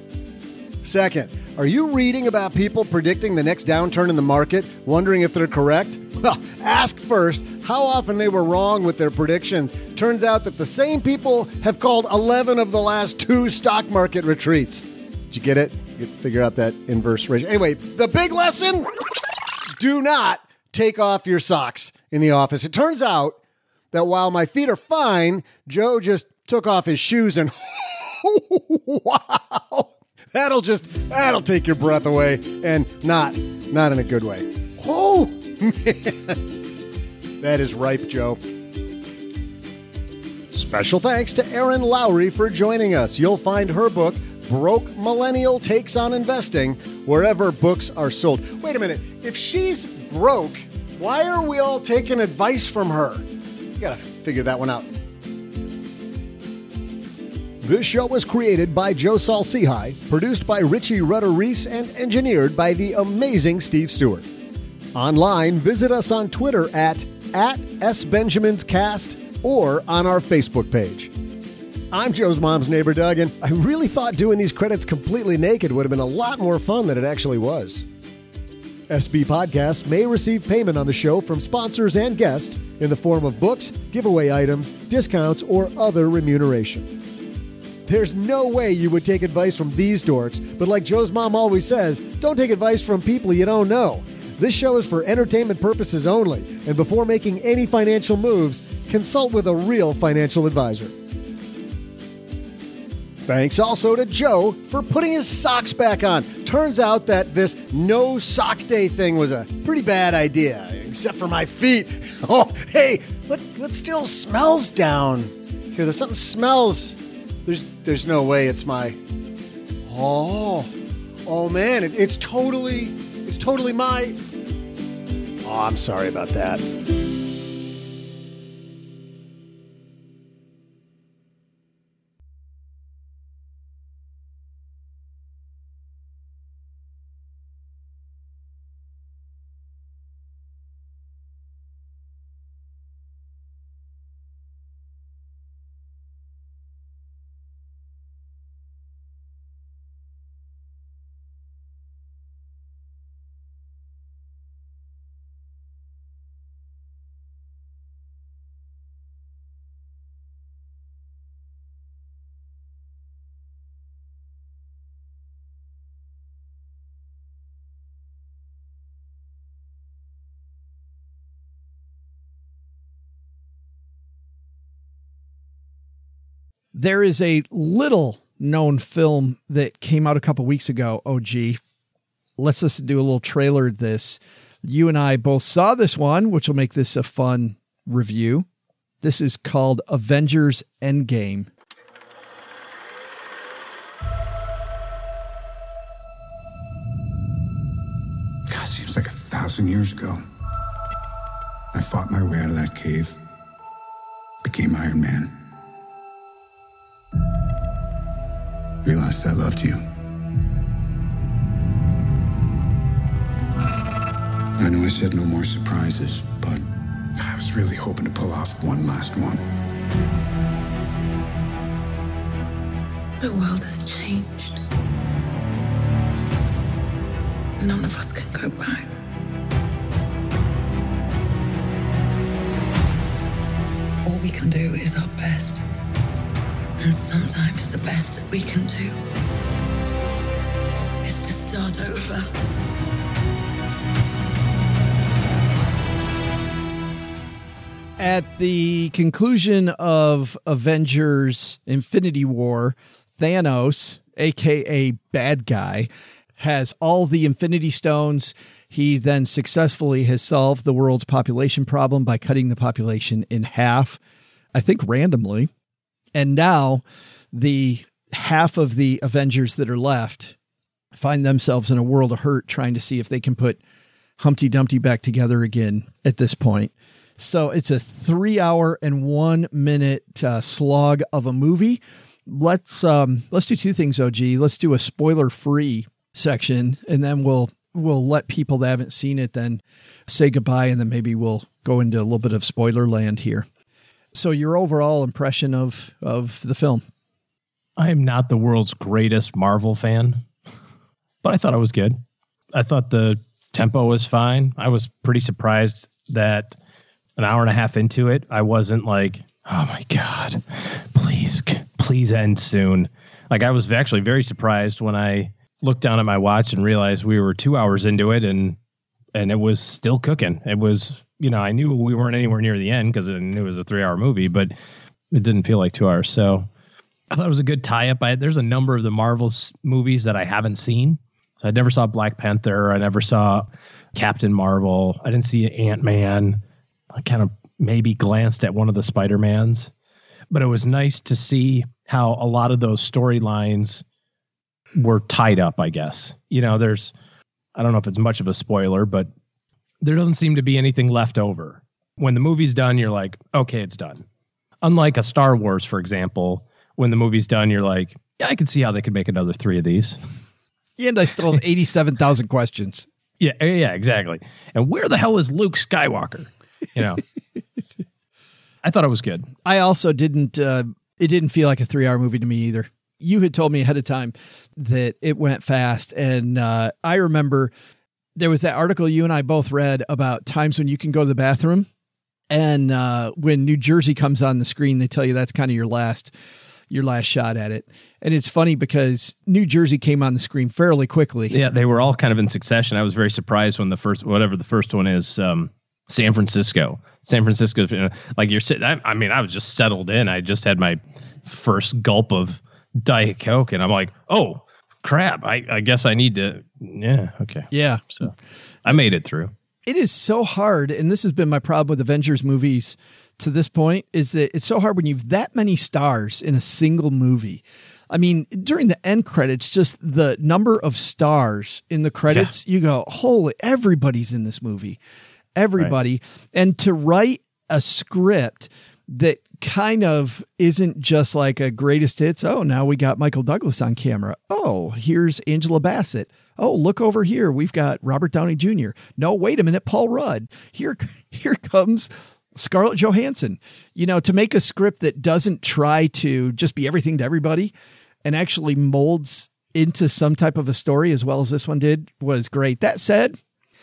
Second, are you reading about people predicting the next downturn in the market, wondering if they're correct? Well, ask first how often they were wrong with their predictions. Turns out that the same people have called eleven of the last two stock market retreats. Did you get it? You figure out that inverse ratio. Anyway, the big lesson: do not take off your socks in the office. It turns out that while my feet are fine, Joe just took off his shoes and wow, that'll just, that'll take your breath away, and not, not in a good way. Oh, man. That is ripe, Joe. Special thanks to Aaron Lowry for joining us. You'll find her book, Broke Millennial Takes on Investing, wherever books are sold. Wait a minute. If she's broke, why are we all taking advice from her? You gotta figure that one out. This show was created by Joe Saul-Sehy, produced by Richie Rutter-Reese, and engineered by the amazing Steve Stewart. Online, visit us on Twitter at, at SBenjaminsCast or on our Facebook page. I'm Joe's mom's neighbor, Doug, and I really thought doing these credits completely naked would have been a lot more fun than it actually was. S B Podcasts may receive payment on the show from sponsors and guests in the form of books, giveaway items, discounts, or other remuneration. There's no way you would take advice from these dorks, but like Joe's mom always says, don't take advice from people you don't know. This show is for entertainment purposes only, and before making any financial moves, consult with a real financial advisor. Thanks also to Joe for putting his socks back on. Turns out that this no sock day thing was a pretty bad idea, except for my feet. Oh, hey, what what still smells down here? There's something smells. There's there's no way it's my. Oh, oh man, it, it's totally it's totally my. Oh, I'm sorry about that. There is a little known film that came out a couple weeks ago, O G. Let's just do a little trailer of this. You and I both saw this one, which will make this a fun review. This is called Avengers Endgame. God, seems like a thousand years ago. I fought my way out of that cave, became Iron Man. Realized I loved you. I know I said no more surprises, but I was really hoping to pull off one last one. The world has changed. None of us can go back. All we can do is our best. And sometimes the best that we can do is to start over. At the conclusion of Avengers Infinity War, Thanos, a k a. Bad Guy, has all the Infinity Stones. He then successfully has solved the world's population problem by cutting the population in half, I think randomly. And now the half of the Avengers that are left find themselves in a world of hurt trying to see if they can put Humpty Dumpty back together again at this point. So it's a three hour and one minute uh, slog of a movie. Let's um, let's do two things, O G. Let's do a spoiler free section, and then we'll we'll let people that haven't seen it then say goodbye, and then maybe we'll go into a little bit of spoiler land here. So your overall impression of, of the film? I am not the world's greatest Marvel fan, but I thought it was good. I thought the tempo was fine. I was pretty surprised that an hour and a half into it, I wasn't like, oh my God, please, please end soon. Like, I was actually very surprised when I looked down at my watch and realized we were two hours into it and and it was still cooking. It was, you know, I knew we weren't anywhere near the end because I knew it was a three hour movie, but it didn't feel like two hours. So I thought it was a good tie up. I, there's a number of the Marvel movies that I haven't seen. So I never saw Black Panther. I never saw Captain Marvel. I didn't see Ant-Man. I kind of maybe glanced at one of the Spider-Mans, but it was nice to see how a lot of those storylines were tied up, I guess. You know, there's, I don't know if it's much of a spoiler, but there doesn't seem to be anything left over. When the movie's done, you're like, okay, it's done. Unlike a Star Wars, for example, when the movie's done, you're like, yeah, I can see how they could make another three of these. And I still have eighty-seven thousand questions. Yeah, yeah, exactly. And where the hell is Luke Skywalker? You know, I thought it was good. I also didn't uh, It didn't feel like a three hour movie to me either. You had told me ahead of time that it went fast. And uh, I remember there was that article you and I both read about times when you can go to the bathroom. And uh, when New Jersey comes on the screen, they tell you that's kind of your last your last shot at it. And it's funny because New Jersey came on the screen fairly quickly. Yeah, they were all kind of in succession. I was very surprised when the first, whatever the first one is, um, San Francisco. San Francisco, like you're sitting, I, I mean, I was just settled in. I just had my first gulp of Diet Coke, and I'm like, oh, crap. I, I guess I need to. Yeah. Okay. Yeah. So I made it through. It is so hard. And this has been my problem with Avengers movies to this point, is that it's so hard when you've that many stars in a single movie. I mean, during the end credits, just the number of stars in the credits, yeah. you go, holy, everybody's in this movie. Everybody. Right. And to write a script that kind of isn't just like a greatest hits. Oh, now we got Michael Douglas on camera. Oh, here's Angela Bassett. Oh, look over here. We've got Robert Downey Junior No, wait a minute. Paul Rudd. Here, here comes Scarlett Johansson. You know, to make a script that doesn't try to just be everything to everybody and actually molds into some type of a story as well as this one did was great. That said,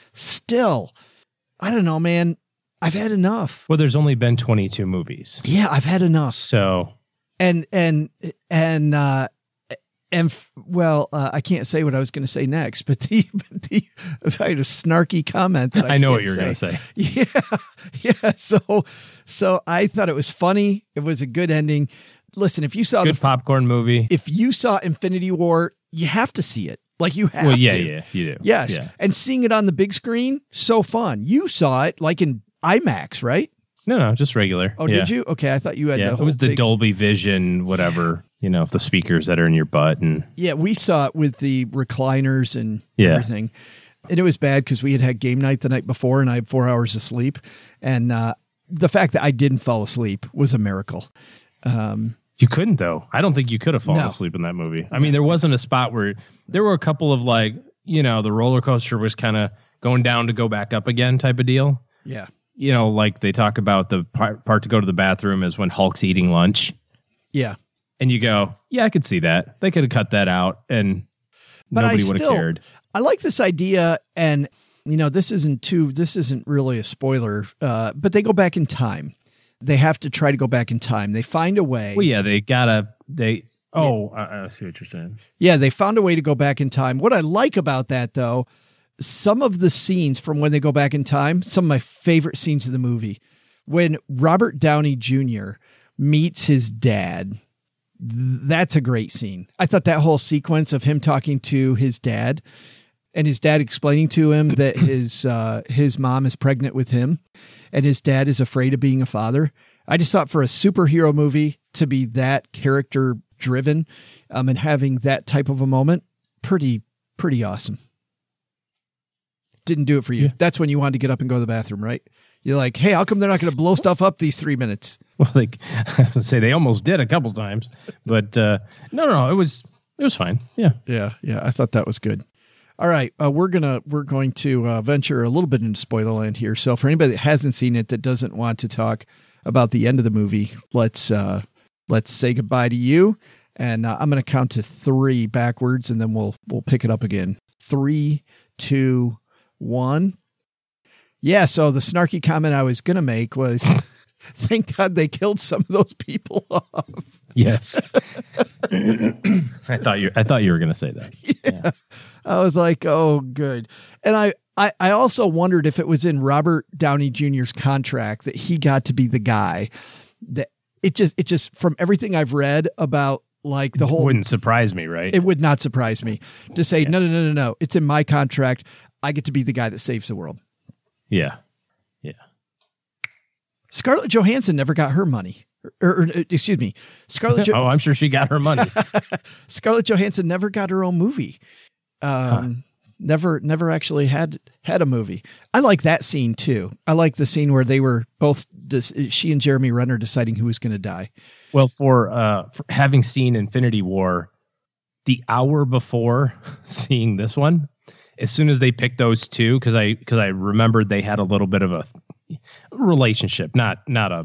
still, I don't know, man. I've had enough. Well, there's only been twenty-two movies. Yeah, I've had enough. So, and, and, and, uh, and well, uh, I can't say what I was going to say next, but the, but the, I had a snarky comment that I, I know what you're going to say. Yeah. Yeah. So, so I thought it was funny. It was a good ending. Listen, if you saw good the popcorn movie, if you saw Infinity War, you have to see it. Like you have well, yeah, to. Yeah, you do. Yes. Yeah. And seeing it on the big screen, so fun. You saw it like in IMAX, right? No, no, just regular. Oh, yeah. did you? Okay, I thought you had yeah, the whole it was the big... Dolby Vision, whatever, you know, the speakers that are in your butt. And yeah, we saw it with the recliners and yeah. everything. And it was bad because we had had game night the night before and I had four hours of sleep. And uh, the fact that I didn't fall asleep was a miracle. Um, you couldn't, though. I don't think you could have fallen no. asleep in that movie. I mean, there wasn't a spot where there were a couple of like, you know, the roller coaster was kind of going down to go back up again type of deal. Yeah. You know, like they talk about the part, part to go to the bathroom is when Hulk's eating lunch. Yeah. And you go, yeah, I could see that. They could have cut that out and but nobody would have cared. I like this idea. And, you know, this isn't too, this isn't really a spoiler, uh, but they go back in time. They have to try to go back in time. They find a way. Well, yeah, they gotta, they, oh, yeah. I, I see what you're saying. Yeah, they found a way to go back in time. What I like about that, though, some of the scenes from when they go back in time, some of my favorite scenes of the movie, when Robert Downey Junior meets his dad, that's a great scene. I thought that whole sequence of him talking to his dad and his dad explaining to him that his, uh, his mom is pregnant with him and his dad is afraid of being a father. I just thought for a superhero movie to be that character driven, um, and having that type of a moment, pretty, pretty awesome. Didn't do it for you. Yeah. That's when you wanted to get up and go to the bathroom, right? You're like, hey, how come they're not going to blow stuff up these three minutes? Well, like I was gonna say, they almost did a couple times, but uh, no, no, it was it was fine. Yeah, yeah, yeah. I thought that was good. All right, uh, we're gonna we're going to uh, venture a little bit into spoiler land here. So for anybody that hasn't seen it, that doesn't want to talk about the end of the movie, let's uh, let's say goodbye to you. And uh, I'm going to count to three backwards, and then we'll we'll pick it up again. Three, two. One. Yeah. So the snarky comment I was going to make was, thank God they killed some of those people off. Yes. I thought you, I thought you were going to say that. Yeah. yeah. I was like, oh, good. And I, I, I also wondered if it was in Robert Downey Junior's contract that he got to be the guy that it just, it just, from everything I've read about like the whole, it wouldn't surprise me, right? It would not surprise me to say, yeah. no, no, no, no, no. It's in my contract. I get to be the guy that saves the world. Yeah. Yeah. Scarlett Johansson never got her money. Or, or excuse me. Scarlett. Jo- oh, I'm sure she got her money. Scarlett Johansson never got her own movie. Um, huh. Never, never actually had, had a movie. I like that scene too. I like the scene where they were both, she and Jeremy Renner deciding who was going to die. Well, for, uh, for having seen Infinity War, the hour before seeing this one, as soon as they picked those two, because I because I remembered they had a little bit of a relationship, not not a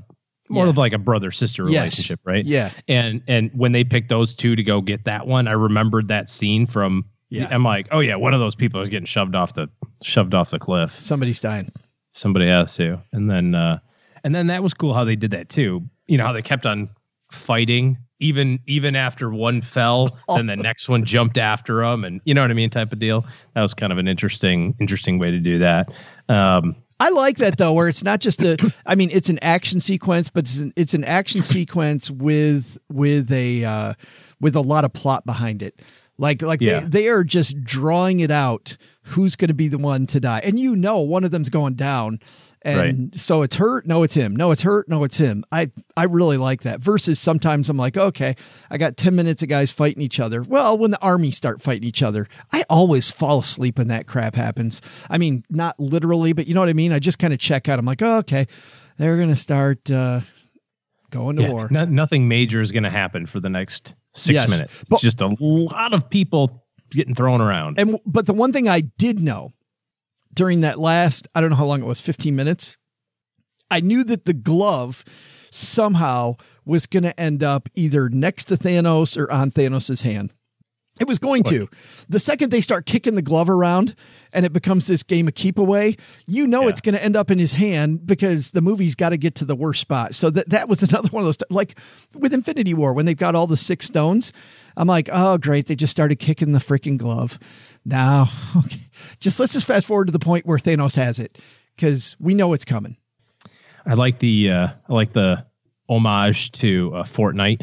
more Yeah. of like a brother sister Yes. relationship, right? Yeah. And and when they picked those two to go get that one, I remembered that scene from. Yeah. I'm like, oh yeah, one of those people is getting shoved off the shoved off the cliff. Somebody's dying. Somebody has to, and then uh, and then that was cool how they did that too. You know how they kept on fighting even even after one fell, then the next one jumped after them, and you know what I mean, type of deal. That was kind of an interesting interesting way to do that. Um, I like that though, where it's not just a, I mean, it's an action sequence, but it's an, it's an action sequence with, with a, uh, with a lot of plot behind it. Like, like Yeah. they, they are just drawing it out. Who's going to be the one to die? And you know, one of them's going down. And so it's her. No, it's him. No, it's her. No, it's him. I, I really like that versus sometimes I'm like, okay, I got ten minutes of guys fighting each other. Well, when the army start fighting each other, I always fall asleep when that crap happens. I mean, not literally, but you know what I mean? I just kind of check out. I'm like, oh, okay, they're going to start, uh, going to yeah, war. no, nothing major is going to happen for the next six Yes. minutes. It's But- just a lot of people getting thrown around. And, but the one thing I did know during that last, I don't know how long it was, fifteen minutes, I knew that the glove somehow was going to end up either next to Thanos or on Thanos's hand. It was going to. The second they start kicking the glove around and it becomes this game of keep away, you know, Yeah. it's going to end up in his hand because the movie's got to get to the worst spot. So that, that was another one of those, like with Infinity War, when they've got all the six stones, I'm like, oh, great. They just started kicking the freaking glove. Now, okay. Just let's just fast forward to the point where Thanos has it because we know it's coming. I like the uh, I like the homage to uh, Fortnite.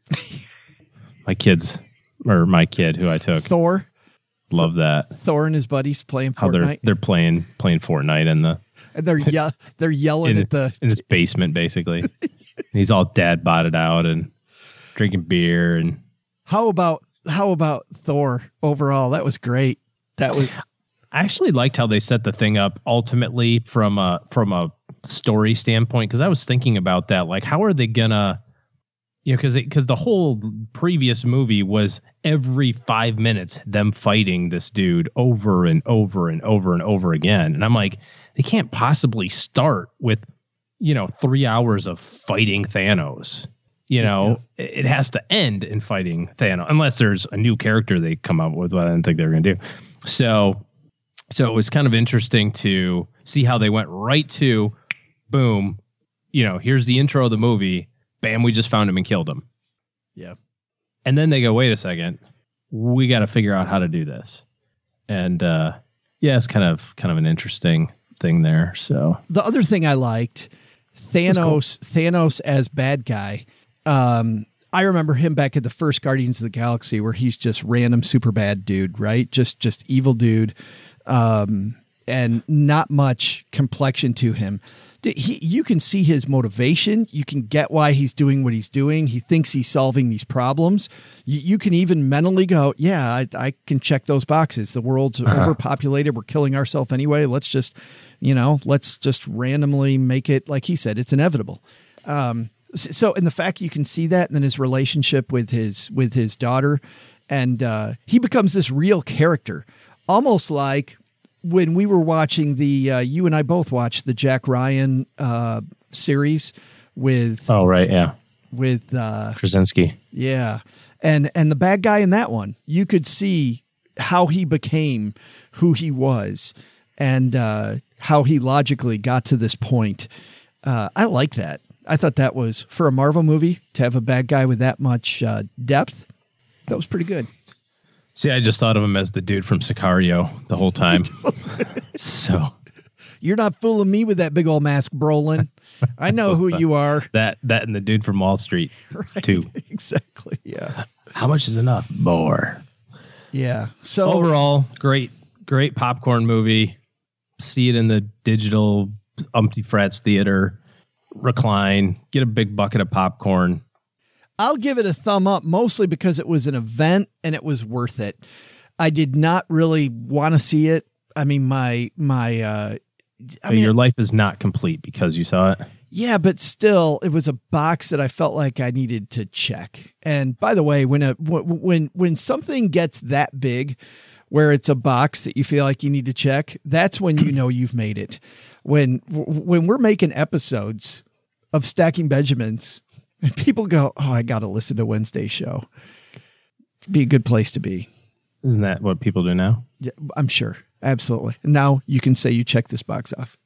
My kids or my kid who I took Thor, love that. Thor and his buddies playing How they're Fortnite, they're playing playing Fortnite in the and they're yeah they're yelling in, at the in his basement basically. He's all dad botted out and drinking beer and How about how about Thor overall? That was great. That was I actually liked how they set the thing up ultimately from a from a story standpoint, because I was thinking about that, like how are they gonna, you know, because because the whole previous movie was every five minutes them fighting this dude over and over and over and over again, and I'm like, they can't possibly start with, you know, three hours of fighting Thanos. You know, yeah. it has to end in fighting Thanos, unless there's a new character they come up with, what I didn't think they were going to do. So, so it was kind of interesting to see how they went right to, boom, you know, here's the intro of the movie. Bam, we just found him and killed him. Yeah. And then they go, wait a second, we got to figure out how to do this. And uh, yeah, it's kind of kind of an interesting thing there. So the other thing I liked, Thanos, cool. Thanos as bad guy. Um, I remember him back at the first Guardians of the Galaxy where he's just random super bad dude, right? Just, just evil dude. Um, and not much complexion to him. He, you can see his motivation. You can get why he's doing what he's doing. He thinks he's solving these problems. You, you can even mentally go, yeah, I, I can check those boxes. The world's uh-huh. overpopulated. We're killing ourselves anyway. Let's just, you know, let's just randomly make it, like he said, it's inevitable. Um, So, and the fact you can see that, and then his relationship with his with his daughter, and uh, he becomes this real character, almost like when we were watching the uh, you and I both watched the Jack Ryan uh, series with oh right yeah with uh, Krasinski yeah, and and the bad guy in that one, you could see how he became who he was, and uh, how he logically got to this point. Uh, I like that. I thought that was, for a Marvel movie, to have a bad guy with that much uh, depth, that was pretty good. See, I just thought of him as the dude from Sicario the whole time. So you're not fooling me with that big old mask, Brolin. I know who you are. That that and the dude from Wall Street, right, too. Exactly. Yeah. How much is enough? More. Yeah. So overall, great, great popcorn movie. See it in the digital Umpty Frats theater. Recline, get a big bucket of popcorn. I'll give it a thumb up, mostly because it was an event and it was worth it. I did not really want to see it. I mean, my, my, uh, I mean, your life is not complete because you saw it. Yeah, but still it was a box that I felt like I needed to check. And by the way, when a, when, when something gets that big, where it's a box that you feel like you need to check, that's when you know you've made it. When when we're making episodes of Stacking Benjamins. And people go, oh, I got to listen to Wednesday's show. It'd be a good place to be. Isn't that what people do now? Yeah, I'm sure. Absolutely. And now you can say you check this box off.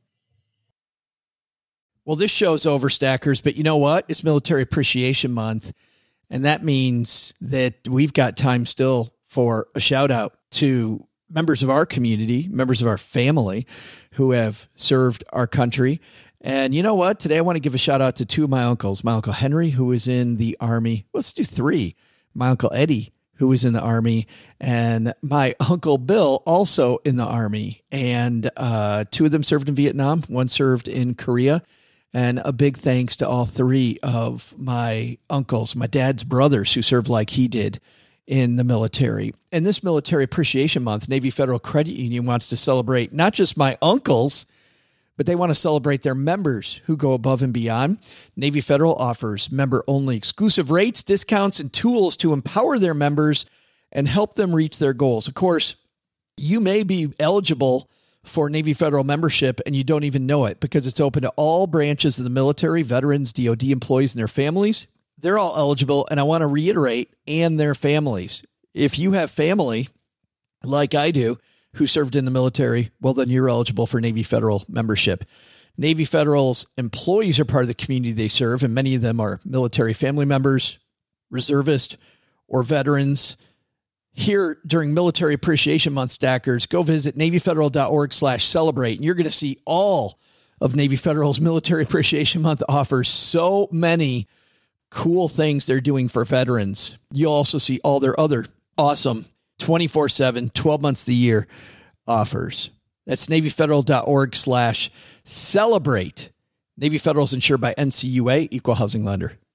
Well, this show's over, Stackers, but you know what? It's Military Appreciation Month. And that means that we've got time still for a shout out to members of our community, members of our family who have served our country. And you know what? Today I want to give a shout out to two of my uncles. My Uncle Henry, who was in the Army. Let's do three. My Uncle Eddie, who was in the Army, and my Uncle Bill, also in the Army. And uh, two of them served in Vietnam. One served in Korea. And a big thanks to all three of my uncles, my dad's brothers, who served like he did in the military. And this Military Appreciation Month, Navy Federal Credit Union wants to celebrate not just my uncles, but they want to celebrate their members who go above and beyond. Navy Federal offers member-only exclusive rates, discounts, and tools to empower their members and help them reach their goals. Of course, you may be eligible for Navy Federal membership and you don't even know it because it's open to all branches of the military, veterans, D O D employees, and their families. They're all eligible, and I want to reiterate, and their families. If you have family, like I do, who served in the military, well, then you're eligible for Navy Federal membership. Navy Federal's employees are part of the community they serve, and many of them are military family members, reservists, or veterans. Here during Military Appreciation Month, Stackers, go visit NavyFederal.org slash celebrate, and you're going to see all of Navy Federal's Military Appreciation Month offers so many cool things they're doing for veterans. You'll also see all their other awesome twenty-four seven, twelve months of the year offers. That's NavyFederal.org slash celebrate. Navy Federal is insured by N C U A, Equal Housing Lender.